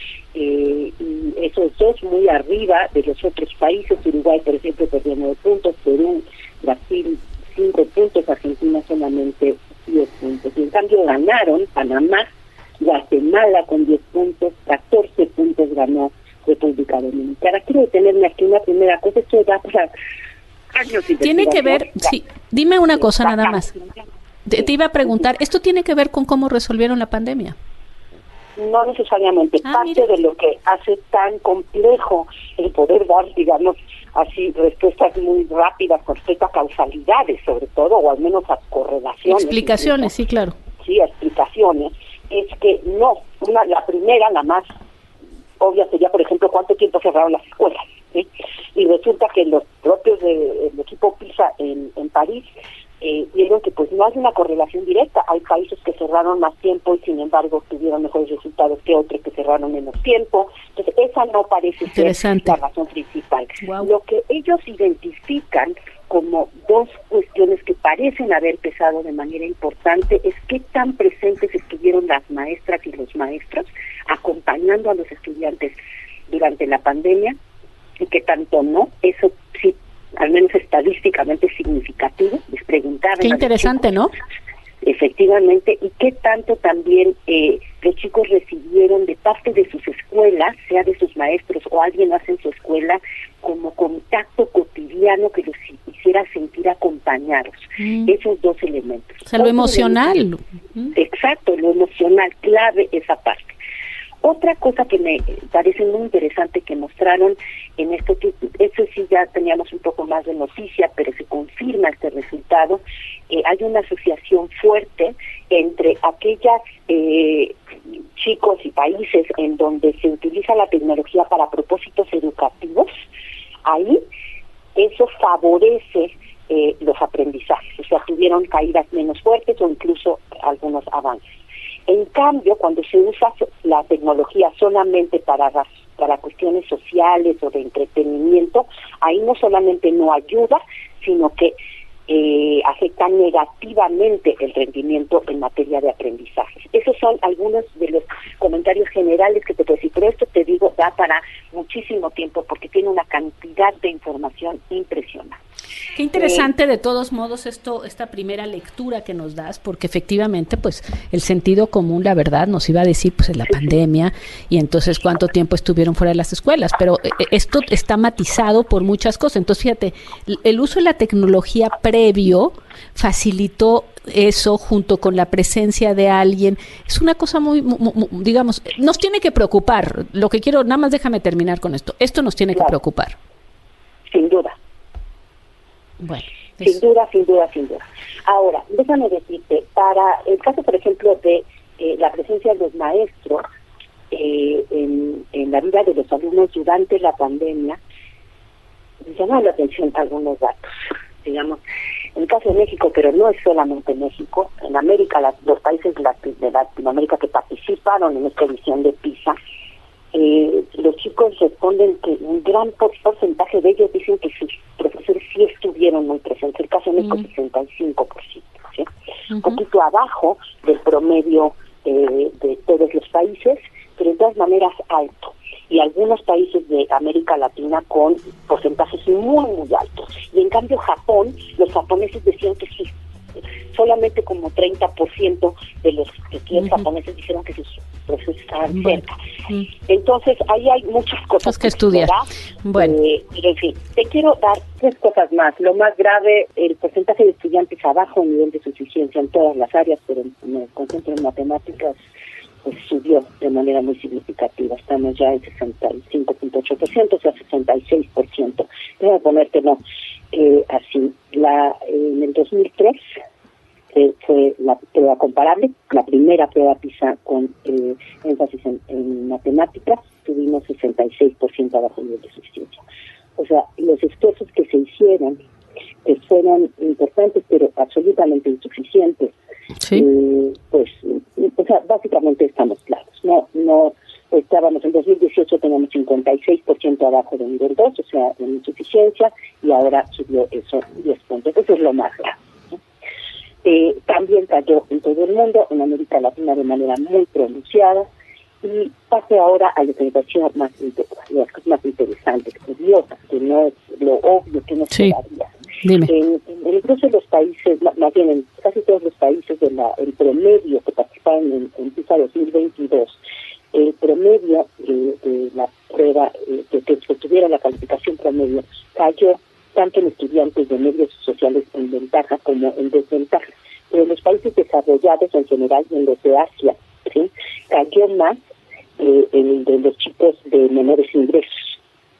Y esos dos muy arriba de los otros países. Uruguay, por ejemplo, perdió 9 puntos, Perú, Brasil 5 puntos, Argentina solamente 10 puntos. Y en cambio ganaron Panamá, Guatemala con 10 puntos, 14 puntos ganó República Dominicana. Quiero detenerme aquí una primera cosa, esto da para años. Tiene que ver, sí, dime una cosa nada más. Te iba a preguntar, ¿esto tiene que ver con cómo resolvieron la pandemia? No necesariamente. Parte de lo que hace tan complejo el poder dar, digamos así, respuestas muy rápidas con respecto a causalidades, sobre todo, o al menos a correlaciones. Explicaciones, sí, claro. Sí, explicaciones. Es que no, la primera, la más obvia sería, por ejemplo, cuánto tiempo cerraron las escuelas, ¿sí? Y resulta que los propios del equipo PISA en París vieron que pues no hay una correlación directa. Hay países que cerraron más tiempo y sin embargo tuvieron mejores resultados que otros que cerraron menos tiempo. Entonces esa no parece ser la razón principal. Wow. Lo que ellos identifican como 2 cuestiones que parecen haber pesado de manera importante es qué tan presentes estuvieron las maestras y los maestros acompañando a los estudiantes durante la pandemia y qué tanto no. Eso sí, al menos estadísticamente significativo. Les preguntaban. Qué interesante, ¿no? Efectivamente, y qué tanto también los chicos recibieron de parte de sus escuelas, sea de sus maestros o alguien más en su escuela, como contacto cotidiano que los hiciera sentir acompañados. Esos 2 elementos. O sea, lo emocional. Exacto, lo emocional, clave esa parte. Otra cosa que me parece muy interesante que mostraron en esto, que eso sí ya teníamos un poco más de noticia, pero se confirma este resultado, hay una asociación fuerte entre aquellas chicos y países en donde se utiliza la tecnología para propósitos educativos. Ahí eso favorece los aprendizajes, o sea, tuvieron caídas menos fuertes o incluso algunos avances. En cambio, cuando se usa la tecnología solamente para cuestiones sociales o de entretenimiento, ahí no solamente no ayuda, sino que afecta negativamente el rendimiento en materia de aprendizaje. Esos son algunos de los comentarios generales que te puedo decir, pero esto te digo, da para muchísimo tiempo porque tiene una cantidad de información impresionante. Qué interesante de todos modos esta primera lectura que nos das, porque efectivamente pues el sentido común, la verdad, nos iba a decir pues en la pandemia y entonces cuánto tiempo estuvieron fuera de las escuelas, pero esto está matizado por muchas cosas. Entonces fíjate, el uso de la tecnología previo facilitó eso junto con la presencia de alguien. Es una cosa muy, digamos, nos tiene que preocupar. Lo que quiero, nada más déjame terminar con esto. Esto nos tiene que preocupar. Sin duda. Bueno, sin duda. Ahora, déjame decirte, para el caso, por ejemplo, de la presencia de los maestros en la vida de los alumnos durante la pandemia, me llama la atención algunos datos. Digamos, en el caso de México, pero no es solamente México, en América, los países de Latinoamérica que participaron en esta edición de PISA, los chicos responden que un gran porcentaje de ellos dicen que sus profesores sí estuvieron muy presentes. El caso de México, 65%, ¿sí? Un poquito abajo del promedio de todos los países, pero de todas maneras alto. Y algunos países de América Latina con porcentajes muy, muy altos. Y en cambio Japón, los japoneses decían que sí, solamente como 30% de los japoneses dijeron que sus profesores estaban cerca. Entonces, ahí hay muchas cosas que estudiar. Bueno. Pero en fin, te quiero dar 3 cosas más. Lo más grave, el porcentaje de estudiantes abajo en nivel de suficiencia en todas las áreas, pero me concentro en matemáticas, pues subió de manera muy significativa. Estamos ya en 65.8%, o sea, 66%. Voy a ponértelo así. En el 2003 fue la prueba comparable, la primera prueba PISA con énfasis en matemáticas, tuvimos 66% abajo nivel de suficiencia. O sea, los esfuerzos que se hicieron, que fueron importantes, pero absolutamente insuficientes, pues, o sea, básicamente estamos claros. No estábamos en 2018, teníamos 56% abajo de nivel 2, o sea, en insuficiencia, y ahora subió eso 10 puntos. Eso es lo más grave. También cayó en todo el mundo, en América Latina de manera muy pronunciada, y pase ahora a la presentación más interesante, curiosa, que no es lo obvio que no se daría. En incluso los países, más bien en casi todos los países el promedio que participaron en PISA 2022, el promedio de la prueba que tuviera la calificación promedio cayó tanto en estudiantes de medios sociales en ventaja como en desventaja. Pero en los países desarrollados en general y en los de Asia, ¿sí?, cayó más el de los chicos de menores ingresos.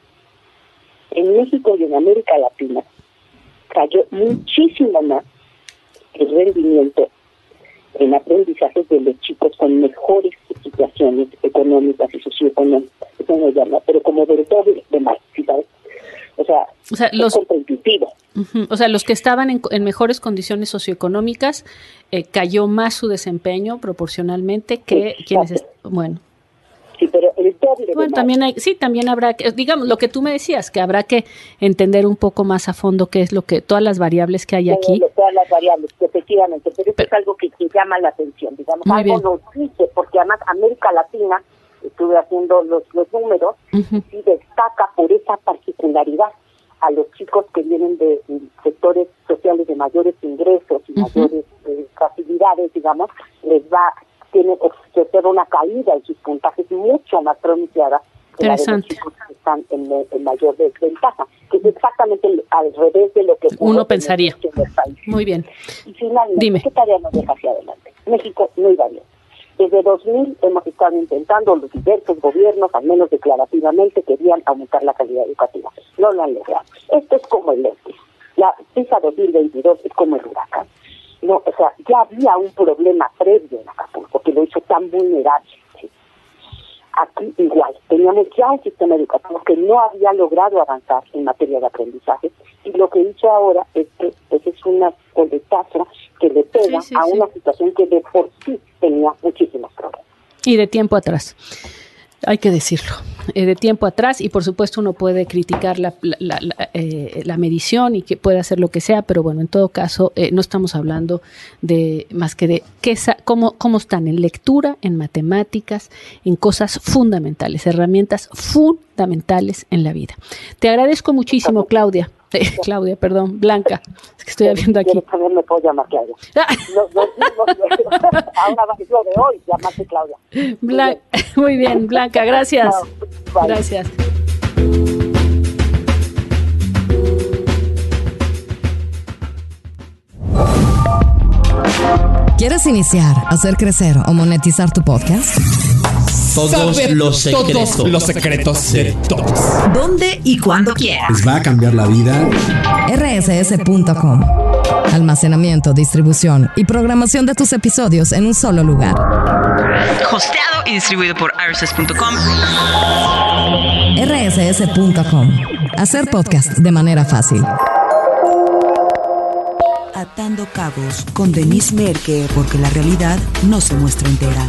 En México y en América Latina cayó muchísimo más el rendimiento en aprendizaje de los chicos con mejores situaciones económicas y socioeconómicas. Eso no llama, pero como del doble de más, ¿sí sabes? O sea es competitivo. O sea, los que estaban en mejores condiciones socioeconómicas, cayó más su desempeño proporcionalmente que quienes... Bueno. Sí, pero el doble. Bueno, también habrá que, digamos, lo que tú me decías, que habrá que entender un poco más a fondo qué es lo que, todas las variables que hay aquí. Todas las variables, efectivamente, pero eso es algo que llama la atención, digamos, muy algo bien. Nos dice, porque además América Latina, estuve haciendo los números, sí destaca por esa particularidad a los chicos que vienen de sectores sociales de mayores ingresos y mayores facilidades, digamos, tienen una caída en sus puntajes mucho más pronunciada que la de los chicos que están en mayor desventaja, que es exactamente al revés de lo que uno pensaría. Muy bien. Y finalmente, ¿qué tarea nos deja hacia adelante? México no iba bien. Desde 2000 hemos estado intentando, los diversos gobiernos, al menos declarativamente, querían aumentar la calidad educativa. No lo han logrado. Esto es como el ERTE. La PISA 2022 es como el huracán. No, o sea, ya había un problema previo en Acapulco que lo hizo tan vulnerable. ¿Sí? Aquí igual, teníamos ya un sistema educativo que no había logrado avanzar en materia de aprendizaje, y lo que hizo ahora es que es una coletazo que le pega una situación que de por sí tenía muchísimos problemas. Y de tiempo atrás. Hay que decirlo. De tiempo atrás, y por supuesto uno puede criticar la medición y que puede hacer lo que sea, pero bueno, en todo caso no estamos hablando de más que de cómo están en lectura, en matemáticas, en cosas fundamentales, herramientas fundamentales en la vida. Te agradezco muchísimo, Claudia, Blanca, es que estoy viendo aquí. También me puedo llamar Claudia. Ahora va a ser lo de hoy, llamarse Claudia. Muy bien, Blanca, gracias. Bye. Gracias. ¿Quieres iniciar, hacer crecer o monetizar tu podcast? Todos los secretos de todos. ¿Dónde y cuándo quieras? Les va a cambiar la vida. rss.com. Almacenamiento, distribución y programación de tus episodios en un solo lugar. Hosteado y distribuido por rss.com. rss.com. Hacer podcast de manera fácil. Atando cabos con Denise Merker, porque la realidad no se muestra entera.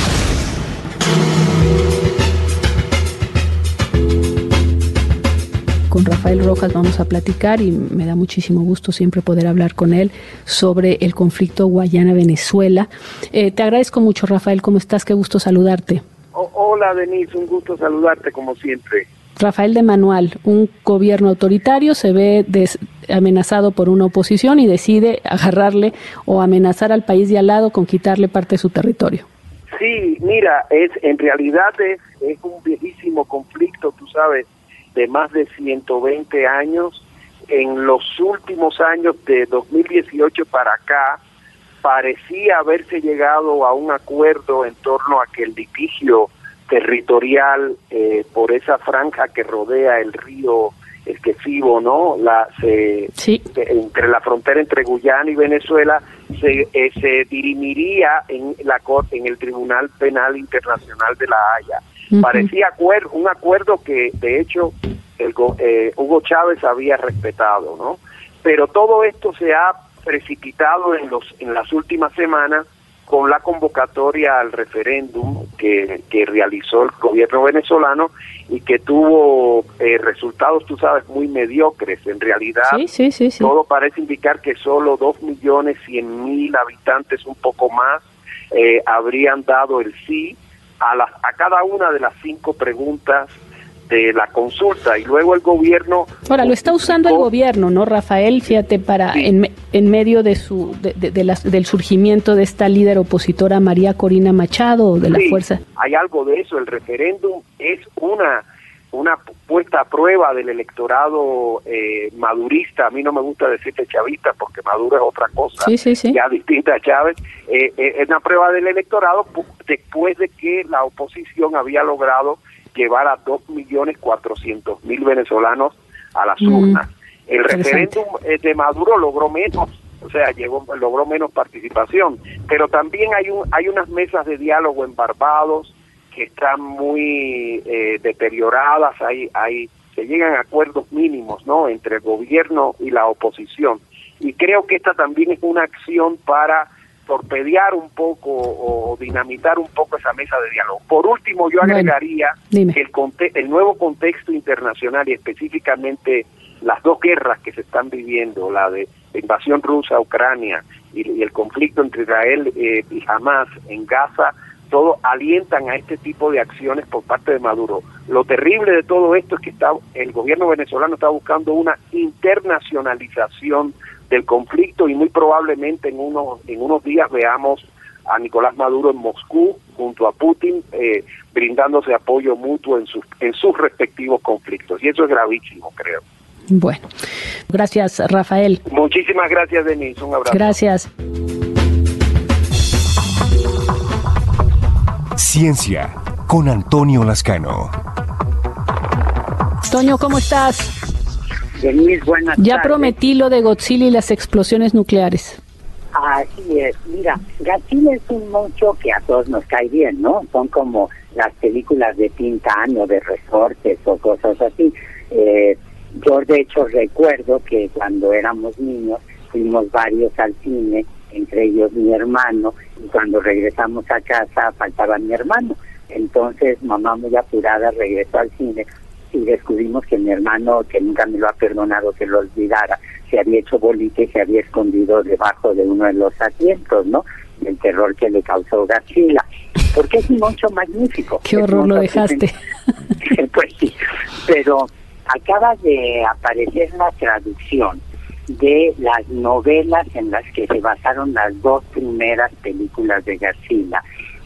Con Rafael Rojas vamos a platicar y me da muchísimo gusto siempre poder hablar con él sobre el conflicto Guayana-Venezuela. Te agradezco mucho, Rafael. ¿Cómo estás? Qué gusto saludarte. Hola, Denise. Un gusto saludarte como siempre. Rafael de Manuel, un gobierno autoritario se ve amenazado por una oposición y decide agarrarle o amenazar al país de al lado con quitarle parte de su territorio. Sí, mira, en realidad es un viejísimo conflicto, tú sabes, de más de 120 años. En los últimos años de 2018 para acá, parecía haberse llegado a un acuerdo en torno a que el litigio territorial por esa franja que rodea el río Esquefibo, ¿no? Entre la frontera entre Guyana y Venezuela se dirimiría en el Tribunal Penal Internacional de La Haya. Uh-huh. Parecía un acuerdo que de hecho Hugo Chávez había respetado, ¿no? Pero todo esto se ha precipitado en las últimas semanas con la convocatoria al referéndum que realizó el gobierno venezolano y que tuvo resultados, tú sabes, muy mediocres. En realidad, sí. Todo parece indicar que solo 2.100.000 habitantes, un poco más, habrían dado el sí a cada una de las 5 preguntas de la consulta, y luego el gobierno... Ahora, lo está usando el gobierno, ¿no, Rafael? Fíjate, para en medio de del surgimiento de esta líder opositora María Corina Machado, de la fuerza... Hay algo de eso. El referéndum es una puesta a prueba del electorado madurista. A mí no me gusta decirte chavista, porque Maduro es otra cosa, ya distinta a Chávez. Es una prueba del electorado después de que la oposición había logrado llevar a 2.400.000 venezolanos a las urnas. El referéndum de Maduro logró menos, o sea, logró menos participación, pero también hay unas mesas de diálogo en Barbados que están muy deterioradas. Se llegan a acuerdos mínimos, ¿no?, entre el gobierno y la oposición, y creo que esta también es una acción para torpedear un poco o dinamitar un poco esa mesa de diálogo. Por último, yo agregaría que el nuevo contexto internacional, y específicamente las 2 guerras que se están viviendo, la de invasión rusa a Ucrania y el conflicto entre Israel y Hamas en Gaza, todo alientan a este tipo de acciones por parte de Maduro. Lo terrible de todo esto es que el gobierno venezolano está buscando una internacionalización del conflicto, y muy probablemente en unos días veamos a Nicolás Maduro en Moscú junto a Putin brindándose apoyo mutuo en sus respectivos conflictos, y eso es gravísimo, creo. Bueno, gracias, Rafael. Muchísimas gracias, Denise. Un abrazo. Gracias. Ciencia con Antonio Lascano. Toño, ¿cómo estás? Denise, buenas tardes. Ya prometí lo de Godzilla y las explosiones nucleares. Así es. Mira, Godzilla es un monstruo que a todos nos cae bien, ¿no? Son como las películas de Tintán o de Resortes o cosas así. Yo, de hecho, recuerdo que cuando éramos niños fuimos varios al cine, entre ellos mi hermano, y cuando regresamos a casa faltaba mi hermano. Entonces mamá muy apurada regresó al cine y descubrimos que mi hermano, que nunca me lo ha perdonado que lo olvidara, se había hecho bolita y se había escondido debajo de uno de los asientos, ¿no? El terror que le causó Godzilla. Porque es un monstruo magnífico. Qué horror lo dejaste. Pues sí, pero acaba de aparecer la traducción de las novelas en las que se basaron las dos primeras películas de Godzilla.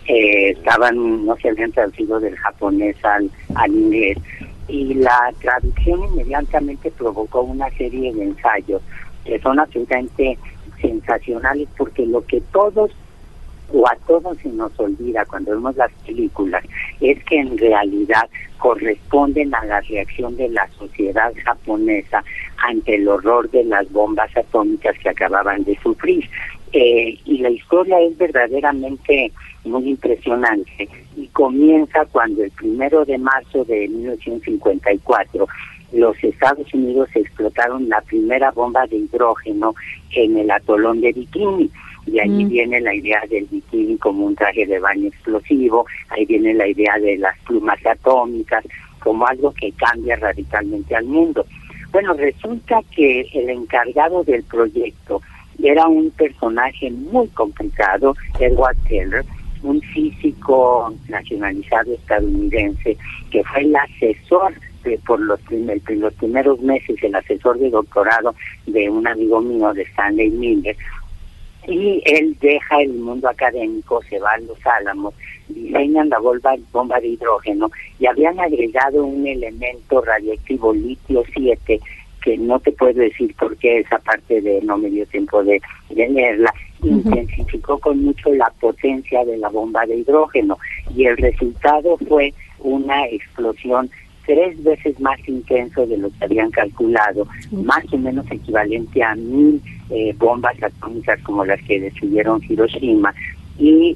No se habían traducido del japonés al inglés, y la traducción inmediatamente provocó una serie de ensayos que son absolutamente sensacionales, porque lo que todos o a todos se nos olvida cuando vemos las películas es que en realidad corresponden a la reacción de la sociedad japonesa ante el horror de las bombas atómicas que acababan de sufrir. Y la historia es verdaderamente muy impresionante y comienza cuando el 1 de marzo de 1954 los Estados Unidos explotaron la primera bomba de hidrógeno en el atolón de Bikini. Y allí viene la idea del bikini como un traje de baño explosivo, ahí viene la idea de las plumas atómicas como algo que cambia radicalmente al mundo. Bueno, resulta que el encargado del proyecto era un personaje muy complicado, Edward Teller, un físico nacionalizado estadounidense que fue el asesor por los primeros meses, el asesor de doctorado de un amigo mío, de Stanley Miller. Y él deja el mundo académico, se va a Los Álamos, diseñan la bomba de hidrógeno y habían agregado un elemento radioactivo litio 7 que no te puedo decir por qué, esa parte de no me dio tiempo de leerla. Intensificó con mucho la potencia de la bomba de hidrógeno y el resultado fue una explosión 3 veces más intenso de lo que habían calculado, más o menos equivalente a 1000 bombas atómicas como las que destruyeron Hiroshima, y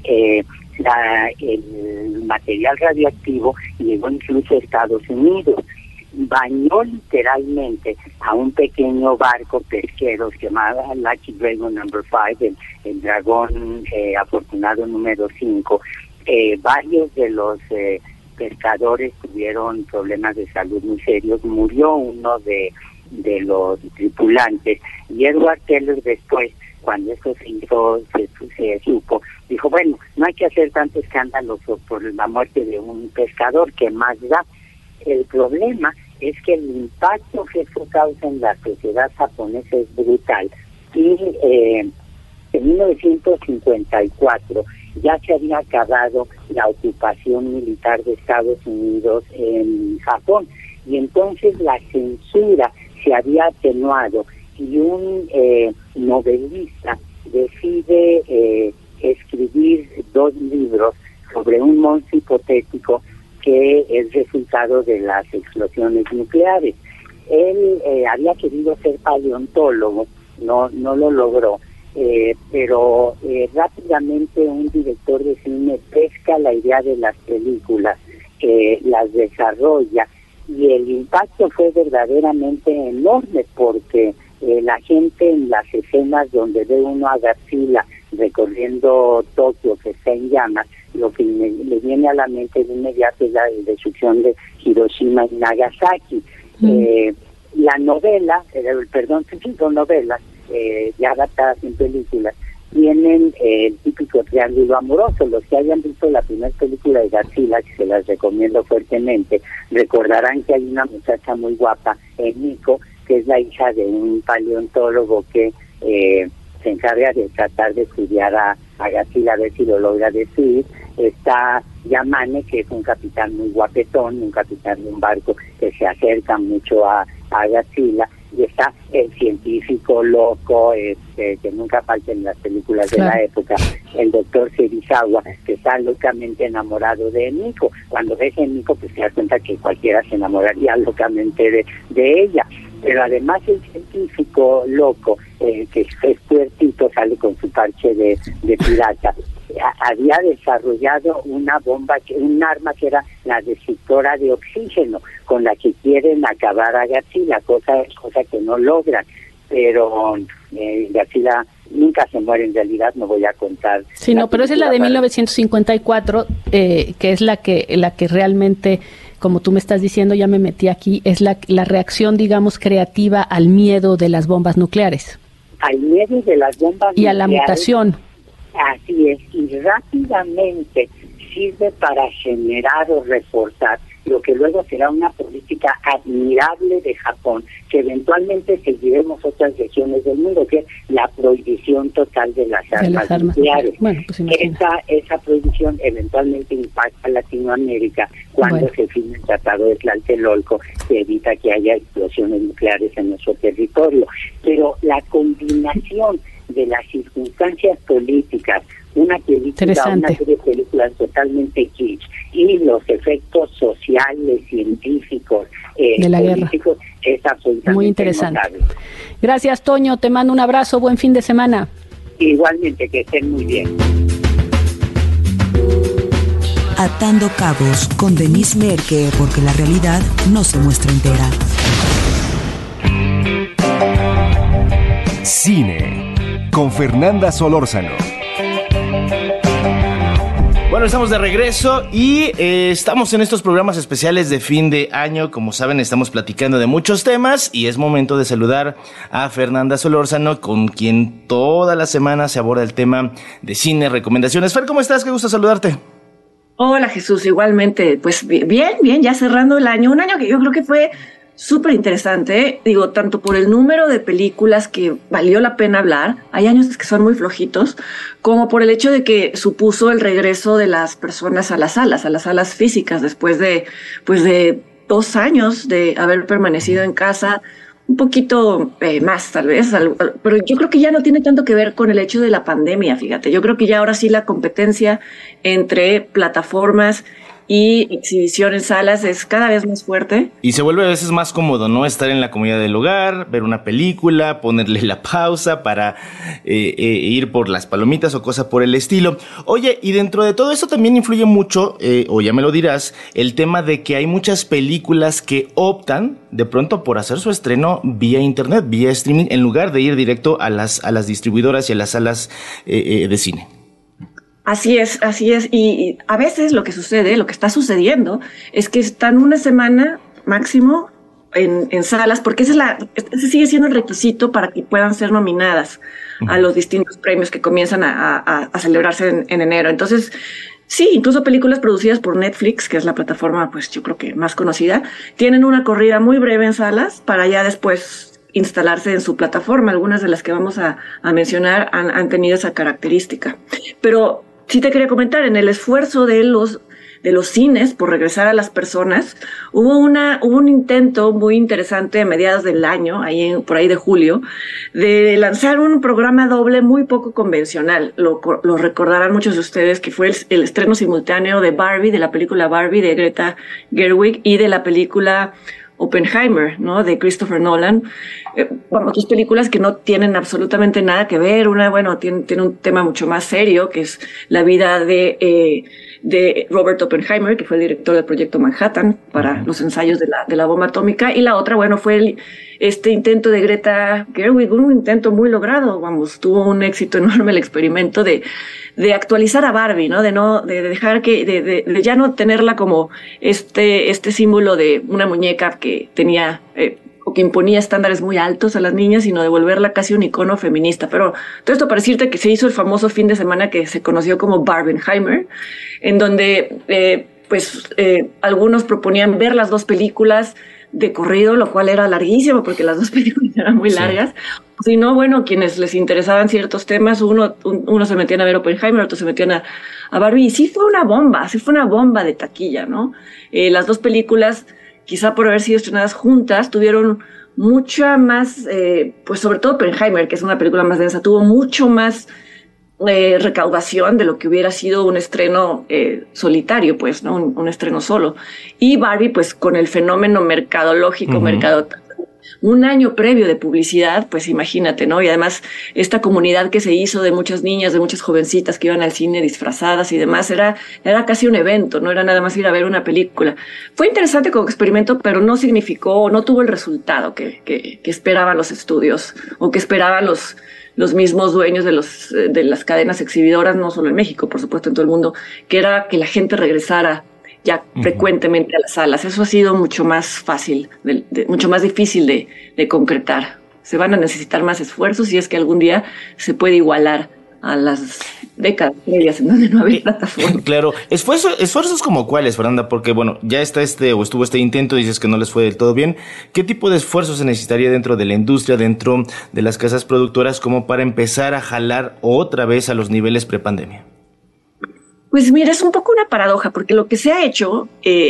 el material radioactivo llegó incluso a Estados Unidos. Bañó literalmente a un pequeño barco pesquero que se llamaba Lucky Dragon No. 5, el dragón afortunado número 5. Varios de los pescadores tuvieron problemas de salud muy serios, murió uno de los tripulantes, y Edward Teller después, cuando esto se supo, dijo, bueno, no hay que hacer tanto escándalo por la muerte de un pescador, que más da. El problema es que el impacto que eso causa en la sociedad japonesa es brutal, y en 1954 ya se había acabado la ocupación militar de Estados Unidos en Japón, y entonces la censura se había atenuado, y un novelista decide escribir 2 libros sobre un monstruo hipotético que es resultado de las explosiones nucleares. Él había querido ser paleontólogo, no lo logró, pero rápidamente un director de cine pesca la idea de las películas, las desarrolla, y el impacto fue verdaderamente enorme, porque la gente en las escenas donde ve uno a Godzilla recorriendo Tokio, que está en llamas, lo que le viene a la mente de inmediato es la destrucción de Hiroshima y Nagasaki. La novela, son novelas ya adaptadas en películas, tienen el típico triángulo amoroso. Los que hayan visto la primera película de Godzilla, que se las recomiendo fuertemente, recordarán que hay una muchacha muy guapa, Miko, que es la hija de un paleontólogo que se encarga de tratar de estudiar a Godzilla, a ver si lo logra destruir. Está Yamane, que es un capitán muy guapetón, un capitán de un barco que se acerca mucho a Godzilla, y está el científico loco, que nunca falta en las películas de la época, el doctor Serizawa, que está locamente enamorado de Miko. Cuando ves a Miko, pues te das cuenta que cualquiera se enamoraría locamente de ella. Pero además el científico loco, que es puertito, sale con su parche de pirata, había desarrollado un arma que era la destructora de oxígeno, con la que quieren acabar a Godzilla, cosa que no logran. Pero Godzilla nunca se muere en realidad, no voy a contar. Sí, no, pero esa es la de 1954, que es la que realmente, como tú me estás diciendo, ya me metí aquí, es la reacción, digamos, creativa al miedo de las bombas nucleares. Al miedo de las bombas nucleares. Y a la mutación. Así es, y rápidamente sirve para generar o reforzar lo que luego será una política admirable de Japón, que eventualmente seguiremos otras regiones del mundo, que es la prohibición total de las armas nucleares. Bueno, pues esa prohibición eventualmente impacta a Latinoamérica cuando se firme el Tratado de Tlatelolco, que evita que haya explosiones nucleares en nuestro territorio. Pero la combinación de las circunstancias políticas, una serie de películas totalmente kitsch y los efectos sociales, científicos, de la políticos, es absolutamente muy interesante. notable. Gracias, Toño, te mando un abrazo, buen fin de semana. Igualmente, que estén muy bien. Atando Cabos con Denise Merker, porque la realidad no se muestra entera. Cine con Fernanda Solórzano. Bueno, estamos de regreso y estamos en estos programas especiales de fin de año. Como saben, estamos platicando de muchos temas y es momento de saludar a Fernanda Solórzano, con quien toda la semana se aborda el tema de cine, recomendaciones. Fer, ¿cómo estás? Qué gusto saludarte. Hola, Jesús, igualmente. Pues bien, ya cerrando el año. Un año que yo creo que fue súper interesante, digo, tanto por el número de películas que valió la pena hablar, hay años que son muy flojitos, como por el hecho de que supuso el regreso de las personas a las salas físicas, después de 2 años de haber permanecido en casa, un poquito más tal vez, pero yo creo que ya no tiene tanto que ver con el hecho de la pandemia, fíjate, yo creo que ya ahora sí la competencia entre plataformas y exhibición en salas es cada vez más fuerte. Y se vuelve a veces más cómodo, ¿no? Estar en la comodidad del hogar, ver una película, ponerle la pausa para ir por las palomitas o cosa por el estilo. Oye, y dentro de todo esto también influye mucho, o ya me lo dirás, el tema de que hay muchas películas que optan de pronto por hacer su estreno vía internet, vía streaming, en lugar de ir directo a las distribuidoras y a las salas de cine. Así es, y a veces lo que está sucediendo es que están una semana máximo en salas, porque ese sigue siendo el requisito para que puedan ser nominadas a los distintos premios que comienzan a celebrarse en enero. Entonces, sí, incluso películas producidas por Netflix, que es la plataforma, pues yo creo que más conocida, tienen una corrida muy breve en salas para ya después instalarse en su plataforma. Algunas de las que vamos a mencionar han tenido esa característica. Pero sí te quería comentar, en el esfuerzo de los cines por regresar a las personas, hubo un intento muy interesante a mediados del año, por ahí de julio, de lanzar un programa doble muy poco convencional. Lo recordarán muchos de ustedes, que fue el estreno simultáneo de Barbie, de la película Barbie de Greta Gerwig, y de la película Oppenheimer, ¿no? De Christopher Nolan. Dos películas que no tienen absolutamente nada que ver. Una, tiene un tema mucho más serio, que es la vida de Robert Oppenheimer, que fue el director del proyecto Manhattan para los ensayos de la bomba atómica. Y la otra, fue este intento de Greta Gerwig, un intento muy logrado. Tuvo un éxito enorme el experimento de actualizar a Barbie, ¿no? De dejar de ya no tenerla como este símbolo de una muñeca que tenía o que imponía estándares muy altos a las niñas, sino de volverla casi un icono feminista. Pero todo esto para decirte que se hizo el famoso fin de semana que se conoció como Barbenheimer, en donde algunos proponían ver las 2 películas de corrido, lo cual era larguísimo porque las 2 películas eran muy largas. Si no, quienes les interesaban ciertos temas, uno se metían a ver Oppenheimer, otros se metían a Barbie, y sí fue una bomba de taquilla, ¿no? Las 2 películas, quizá por haber sido estrenadas juntas, tuvieron mucha más, sobre todo Oppenheimer, que es una película más densa, tuvo mucho más recaudación de lo que hubiera sido un estreno solitario, pues, ¿no? Un estreno solo. Y Barbie, pues, con el fenómeno mercadológico, un año previo de publicidad, pues imagínate, ¿no? Y además esta comunidad que se hizo de muchas niñas, de muchas jovencitas que iban al cine disfrazadas y demás, era casi un evento, no era nada más ir a ver una película. Fue interesante como experimento, pero no tuvo el resultado que esperaban los estudios o que esperaban los mismos dueños de las cadenas exhibidoras, no solo en México, por supuesto en todo el mundo, que era que la gente regresara ya frecuentemente a las salas. Eso ha sido mucho más fácil, mucho más difícil de concretar. Se van a necesitar más esfuerzos si es que algún día se puede igualar a las décadas previas en donde no había plataforma. Claro, esfuerzos como cuáles, Fernanda, porque bueno, ya está estuvo este intento, dices que no les fue del todo bien. ¿Qué tipo de esfuerzo se necesitaría dentro de la industria, dentro de las casas productoras, como para empezar a jalar otra vez a los niveles prepandemia? Pues mira, es un poco una paradoja, porque lo que se ha hecho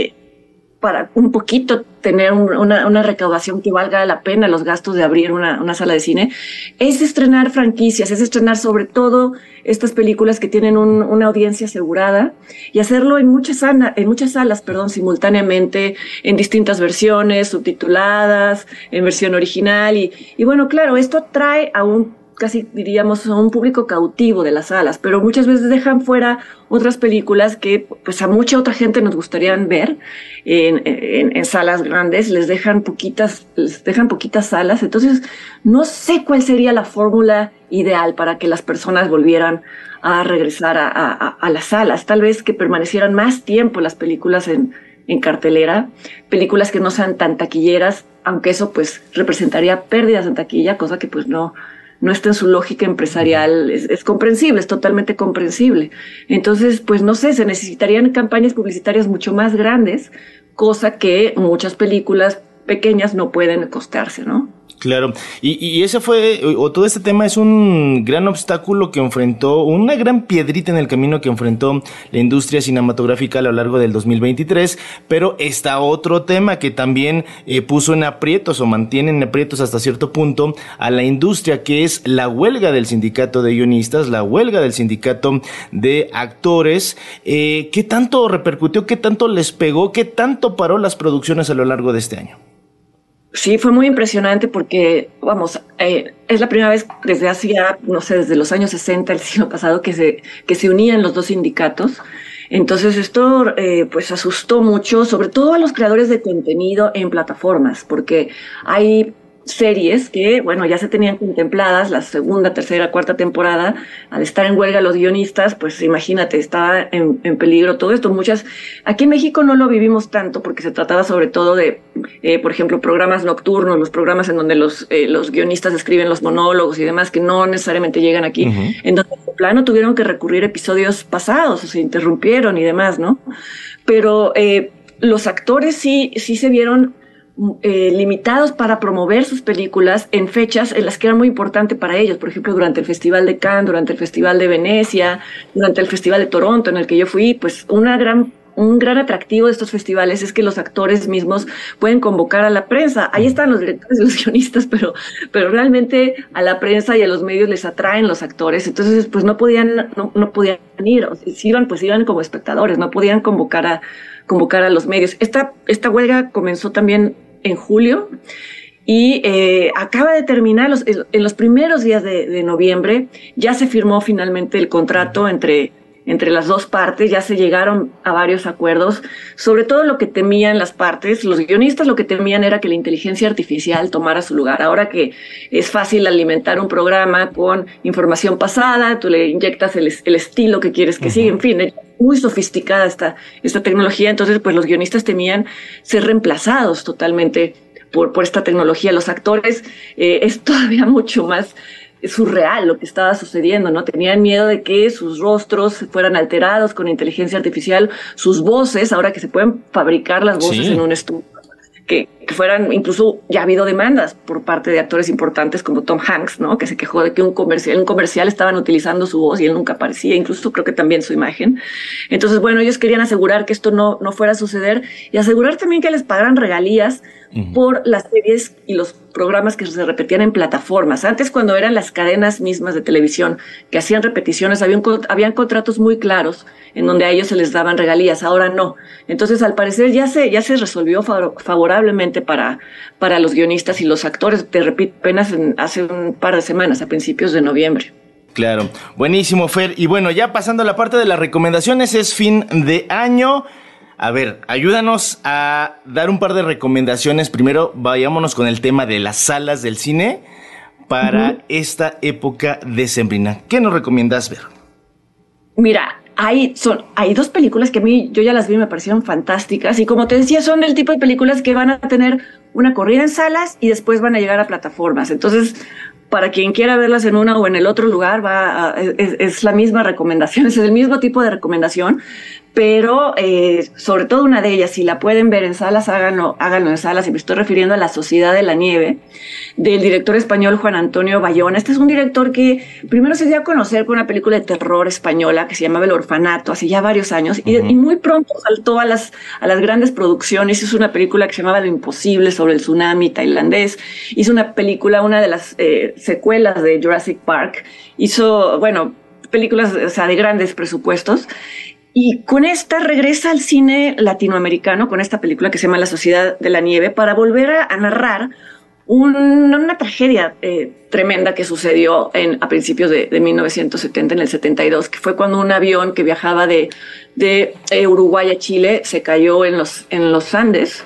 para un poquito tener una recaudación que valga la pena los gastos de abrir una sala de cine, es estrenar franquicias, es estrenar sobre todo estas películas que tienen una audiencia asegurada y hacerlo en muchas salas, simultáneamente, en distintas versiones, subtituladas, en versión original. Y bueno, claro, esto atrae casi diríamos a un público cautivo de las salas, pero muchas veces dejan fuera otras películas que pues a mucha otra gente nos gustaría ver en salas grandes, les dejan poquitas salas. Entonces no sé cuál sería la fórmula ideal para que las personas volvieran a regresar a las salas. Tal vez que permanecieran más tiempo las películas en cartelera, películas que no sean tan taquilleras, aunque eso pues representaría pérdidas en taquilla, cosa que pues no está en su lógica empresarial, es comprensible, es totalmente comprensible. Entonces, pues no sé, se necesitarían campañas publicitarias mucho más grandes, cosa que muchas películas pequeñas no pueden costearse, ¿no? Claro, y ese todo este tema es un gran obstáculo que enfrentó, una gran piedrita en el camino que enfrentó la industria cinematográfica a lo largo del 2023, pero está otro tema que también puso en aprietos o mantiene en aprietos hasta cierto punto a la industria, que es la huelga del sindicato de guionistas, la huelga del sindicato de actores. ¿Qué tanto repercutió, qué tanto les pegó, qué tanto paró las producciones a lo largo de este año? Sí, fue muy impresionante porque, es la primera vez desde los años 60 del siglo pasado que se unían los dos sindicatos. Entonces esto pues asustó mucho, sobre todo a los creadores de contenido en plataformas, porque hay series que, ya se tenían contempladas, la segunda, tercera, cuarta temporada. Al estar en huelga los guionistas, pues imagínate, estaba en peligro todo esto. Aquí en México no lo vivimos tanto porque se trataba sobre todo de, por ejemplo, programas nocturnos, los programas en donde los guionistas escriben los monólogos y demás, que no necesariamente llegan aquí, en donde de plano tuvieron que recurrir a episodios pasados, o se interrumpieron y demás, ¿no? Pero los actores sí se vieron limitados para promover sus películas en fechas en las que era muy importante para ellos. Por ejemplo, durante el Festival de Cannes, durante el Festival de Venecia, durante el Festival de Toronto, en el que yo fui, pues un gran atractivo de estos festivales es que los actores mismos pueden convocar a la prensa. Ahí están los directores y los guionistas, pero realmente a la prensa y a los medios les atraen los actores. Entonces, pues no podían ir. O si iban, pues iban como espectadores, no podían convocar a los medios. Esta huelga comenzó también en julio y acaba de terminar en los primeros días de noviembre. Ya se firmó finalmente el contrato entre las dos partes, ya se llegaron a varios acuerdos. Sobre todo lo que temían las partes, los guionistas lo que temían era que la inteligencia artificial tomara su lugar. Ahora que es fácil alimentar un programa con información pasada, tú le inyectas el estilo que quieres que siga, en fin, es muy sofisticada esta tecnología. Entonces, pues los guionistas temían ser reemplazados totalmente por esta tecnología. Los actores es todavía mucho más surreal lo que estaba sucediendo, ¿no? Tenían miedo de que sus rostros fueran alterados con inteligencia artificial, sus voces, ahora que se pueden fabricar las voces en un estudio, que fueran, incluso ya ha habido demandas por parte de actores importantes como Tom Hanks, ¿no? Que se quejó de que en un comercial estaban utilizando su voz y él nunca aparecía, incluso creo que también su imagen. Entonces, ellos querían asegurar que esto no fuera a suceder y asegurar también que les pagaran regalías por las series y los programas que se repetían en plataformas. Antes, cuando eran las cadenas mismas de televisión que hacían repeticiones, habían contratos muy claros en donde a ellos se les daban regalías. Ahora no. Entonces, al parecer ya se resolvió favorablemente excelente para los guionistas y los actores. Te repito, apenas hace un par de semanas, a principios de noviembre. Claro, buenísimo, Fer. Y bueno, ya pasando a la parte de las recomendaciones, es fin de año. A ver, ayúdanos a dar un par de recomendaciones. Primero, vayámonos con el tema de las salas del cine para esta época decembrina. ¿Qué nos recomiendas ver? Mira, hay 2 películas que a mí, yo ya las vi y me parecieron fantásticas. Y como te decía, son el tipo de películas que van a tener una corrida en salas y después van a llegar a plataformas. Entonces, para quien quiera verlas en una o en el otro lugar, es la misma recomendación, es el mismo tipo de recomendación, pero sobre todo una de ellas, si la pueden ver en salas, háganlo en salas, y me estoy refiriendo a La Sociedad de la Nieve, del director español Juan Antonio Bayona. Este es un director que primero se dio a conocer con una película de terror española que se llamaba El Orfanato, hace ya varios años, y muy pronto saltó a las grandes producciones. Hizo una película que se llamaba Lo Imposible, sobre el tsunami tailandés. Hizo una película, una de las secuelas de Jurassic Park. Hizo, películas, de grandes presupuestos. Y con esta regresa al cine latinoamericano, con esta película que se llama La Sociedad de la Nieve, para volver a narrar una tragedia tremenda que sucedió a principios de 1970, en el 72, que fue cuando un avión que viajaba de Uruguay a Chile se cayó en los Andes.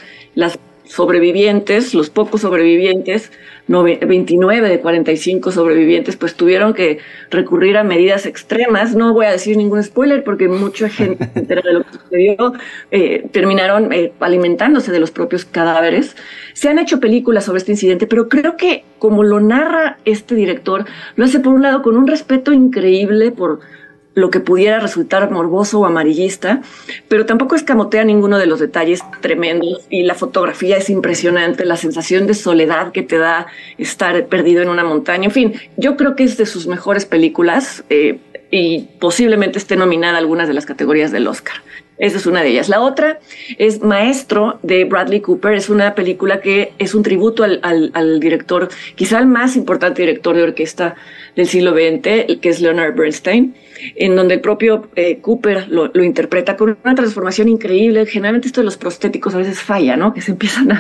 Los pocos sobrevivientes, 29 de 45 sobrevivientes, pues tuvieron que recurrir a medidas extremas. No voy a decir ningún spoiler porque mucha gente se entera de lo que sucedió. Terminaron alimentándose de los propios cadáveres. Se han hecho películas sobre este incidente, pero creo que como lo narra este director, lo hace por un lado con un respeto increíble por lo que pudiera resultar morboso o amarillista, pero tampoco escamotea ninguno de los detalles tremendos, y la fotografía es impresionante, la sensación de soledad que te da estar perdido en una montaña. En fin, yo creo que es de sus mejores películas y posiblemente esté nominada a algunas de las categorías del Oscar. Esa es una de ellas. La otra es Maestro, de Bradley Cooper. Es una película que es un tributo al director, quizá el más importante director de orquesta del siglo XX, que es Leonard Bernstein, en donde el propio Cooper lo interpreta con una transformación increíble. Generalmente esto de los prostéticos a veces falla, ¿no? Que se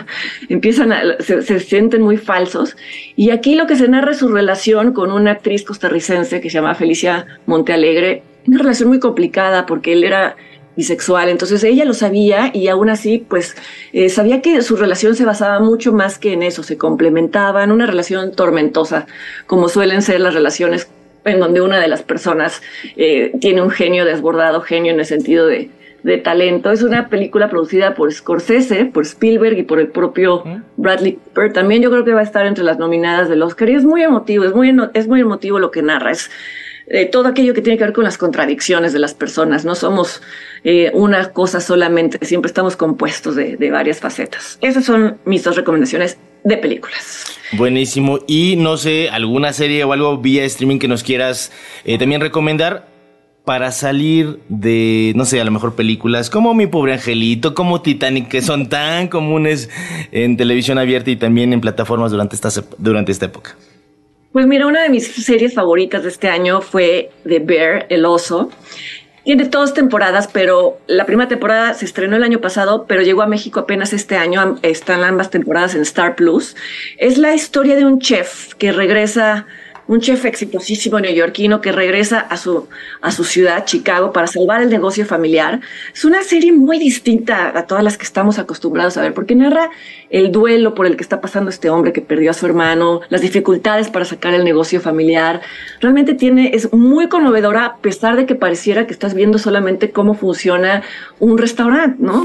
sienten muy falsos. Y aquí lo que se narra es su relación con una actriz costarricense que se llama Felicia Montealegre. Una relación muy complicada porque él era bisexual, entonces ella lo sabía, y aún así pues sabía que su relación se basaba mucho más que en eso, se complementaban, una relación tormentosa, como suelen ser las relaciones en donde una de las personas tiene un genio desbordado, genio en el sentido de talento. Es una película producida por Scorsese, por Spielberg y por el propio Bradley Cooper. También yo creo que va a estar entre las nominadas del Oscar, y es muy emotivo, es muy emotivo lo que narra. Es todo aquello que tiene que ver con las contradicciones de las personas. No somos una cosa solamente, siempre estamos compuestos de varias facetas. Esas son mis 2 recomendaciones de películas. Buenísimo. Y no sé, alguna serie o algo vía streaming que nos quieras también recomendar para salir de, no sé, a lo mejor películas como Mi Pobre Angelito, como Titanic, que son tan comunes en televisión abierta y también en plataformas durante esta época. Pues mira, una de mis series favoritas de este año fue The Bear, El Oso. Tiene 2 temporadas, pero la primera temporada se estrenó el año pasado, pero llegó a México apenas este año. Están ambas temporadas en Star Plus. Es la historia de un chef que regresa, un chef exitosísimo neoyorquino que regresa a su ciudad, Chicago, para salvar el negocio familiar. Es una serie muy distinta a todas las que estamos acostumbrados a ver, porque narra el duelo por el que está pasando este hombre que perdió a su hermano, las dificultades para sacar el negocio familiar. Realmente es muy conmovedora, a pesar de que pareciera que estás viendo solamente cómo funciona un restaurante, ¿no?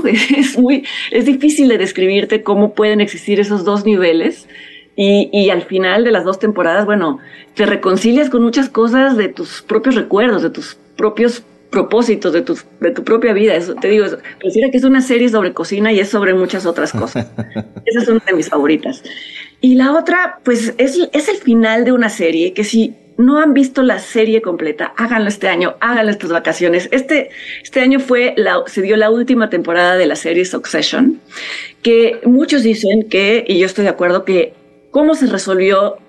Es difícil de describirte cómo pueden existir esos 2 niveles. Y al final de las 2 temporadas, te reconcilias con muchas cosas de tus propios recuerdos, de tus propios propósitos, de tu propia vida. Eso, te digo, pareciera que es una serie sobre cocina y es sobre muchas otras cosas. Esa es una de mis favoritas. Y la otra, pues, es el final de una serie que, si no han visto la serie completa, háganlo este año, háganlo estas vacaciones. Este año se dio la última temporada de la serie Succession, que muchos dicen que, y yo estoy de acuerdo, que cómo se resolvió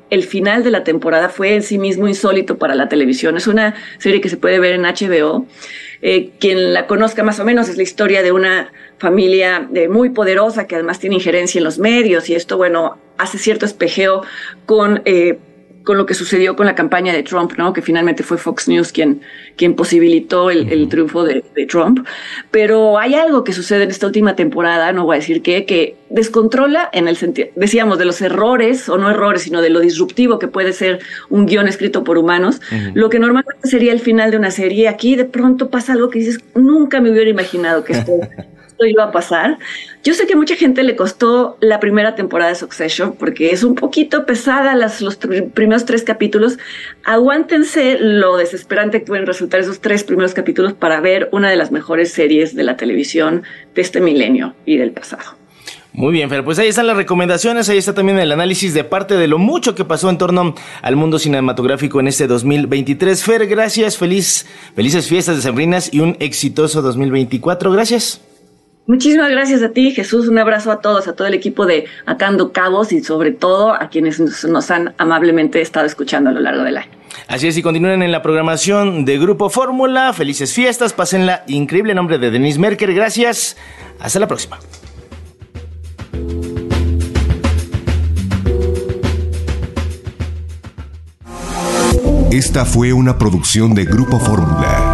el final de la temporada fue en sí mismo insólito para la televisión. Es una serie que se puede ver en HBO. Quien la conozca más o menos es la historia de una familia muy poderosa que además tiene injerencia en los medios, y esto, bueno, hace cierto espejeo con lo que sucedió con la campaña de Trump, ¿no? Que finalmente fue Fox News quien posibilitó el triunfo de Trump. Pero hay algo que sucede en esta última temporada, no voy a decir que descontrola en el sentido, decíamos, de los errores, o no errores, sino de lo disruptivo que puede ser un guión escrito por humanos. Lo que normalmente sería el final de una serie, aquí de pronto pasa algo que dices, nunca me hubiera imaginado que esto iba a pasar. Yo sé que a mucha gente le costó la primera temporada de Succession porque es un poquito pesada los primeros 3 capítulos. Aguántense lo desesperante que pueden resultar esos 3 primeros capítulos para ver una de las mejores series de la televisión de este milenio y del pasado. Muy bien, Fer, pues ahí están las recomendaciones, ahí está también el análisis de parte de lo mucho que pasó en torno al mundo cinematográfico en este 2023. Fer, gracias, felices fiestas decembrinas y un exitoso 2024. Gracias. Muchísimas gracias a ti, Jesús. Un abrazo a todos, a todo el equipo de Atando Cabos y sobre todo a quienes nos han amablemente estado escuchando a lo largo del año. Así es, y continúen en la programación de Grupo Fórmula. Felices fiestas, pásenla increíble. En nombre de Denise Merker, gracias. Hasta la próxima. Esta fue una producción de Grupo Fórmula.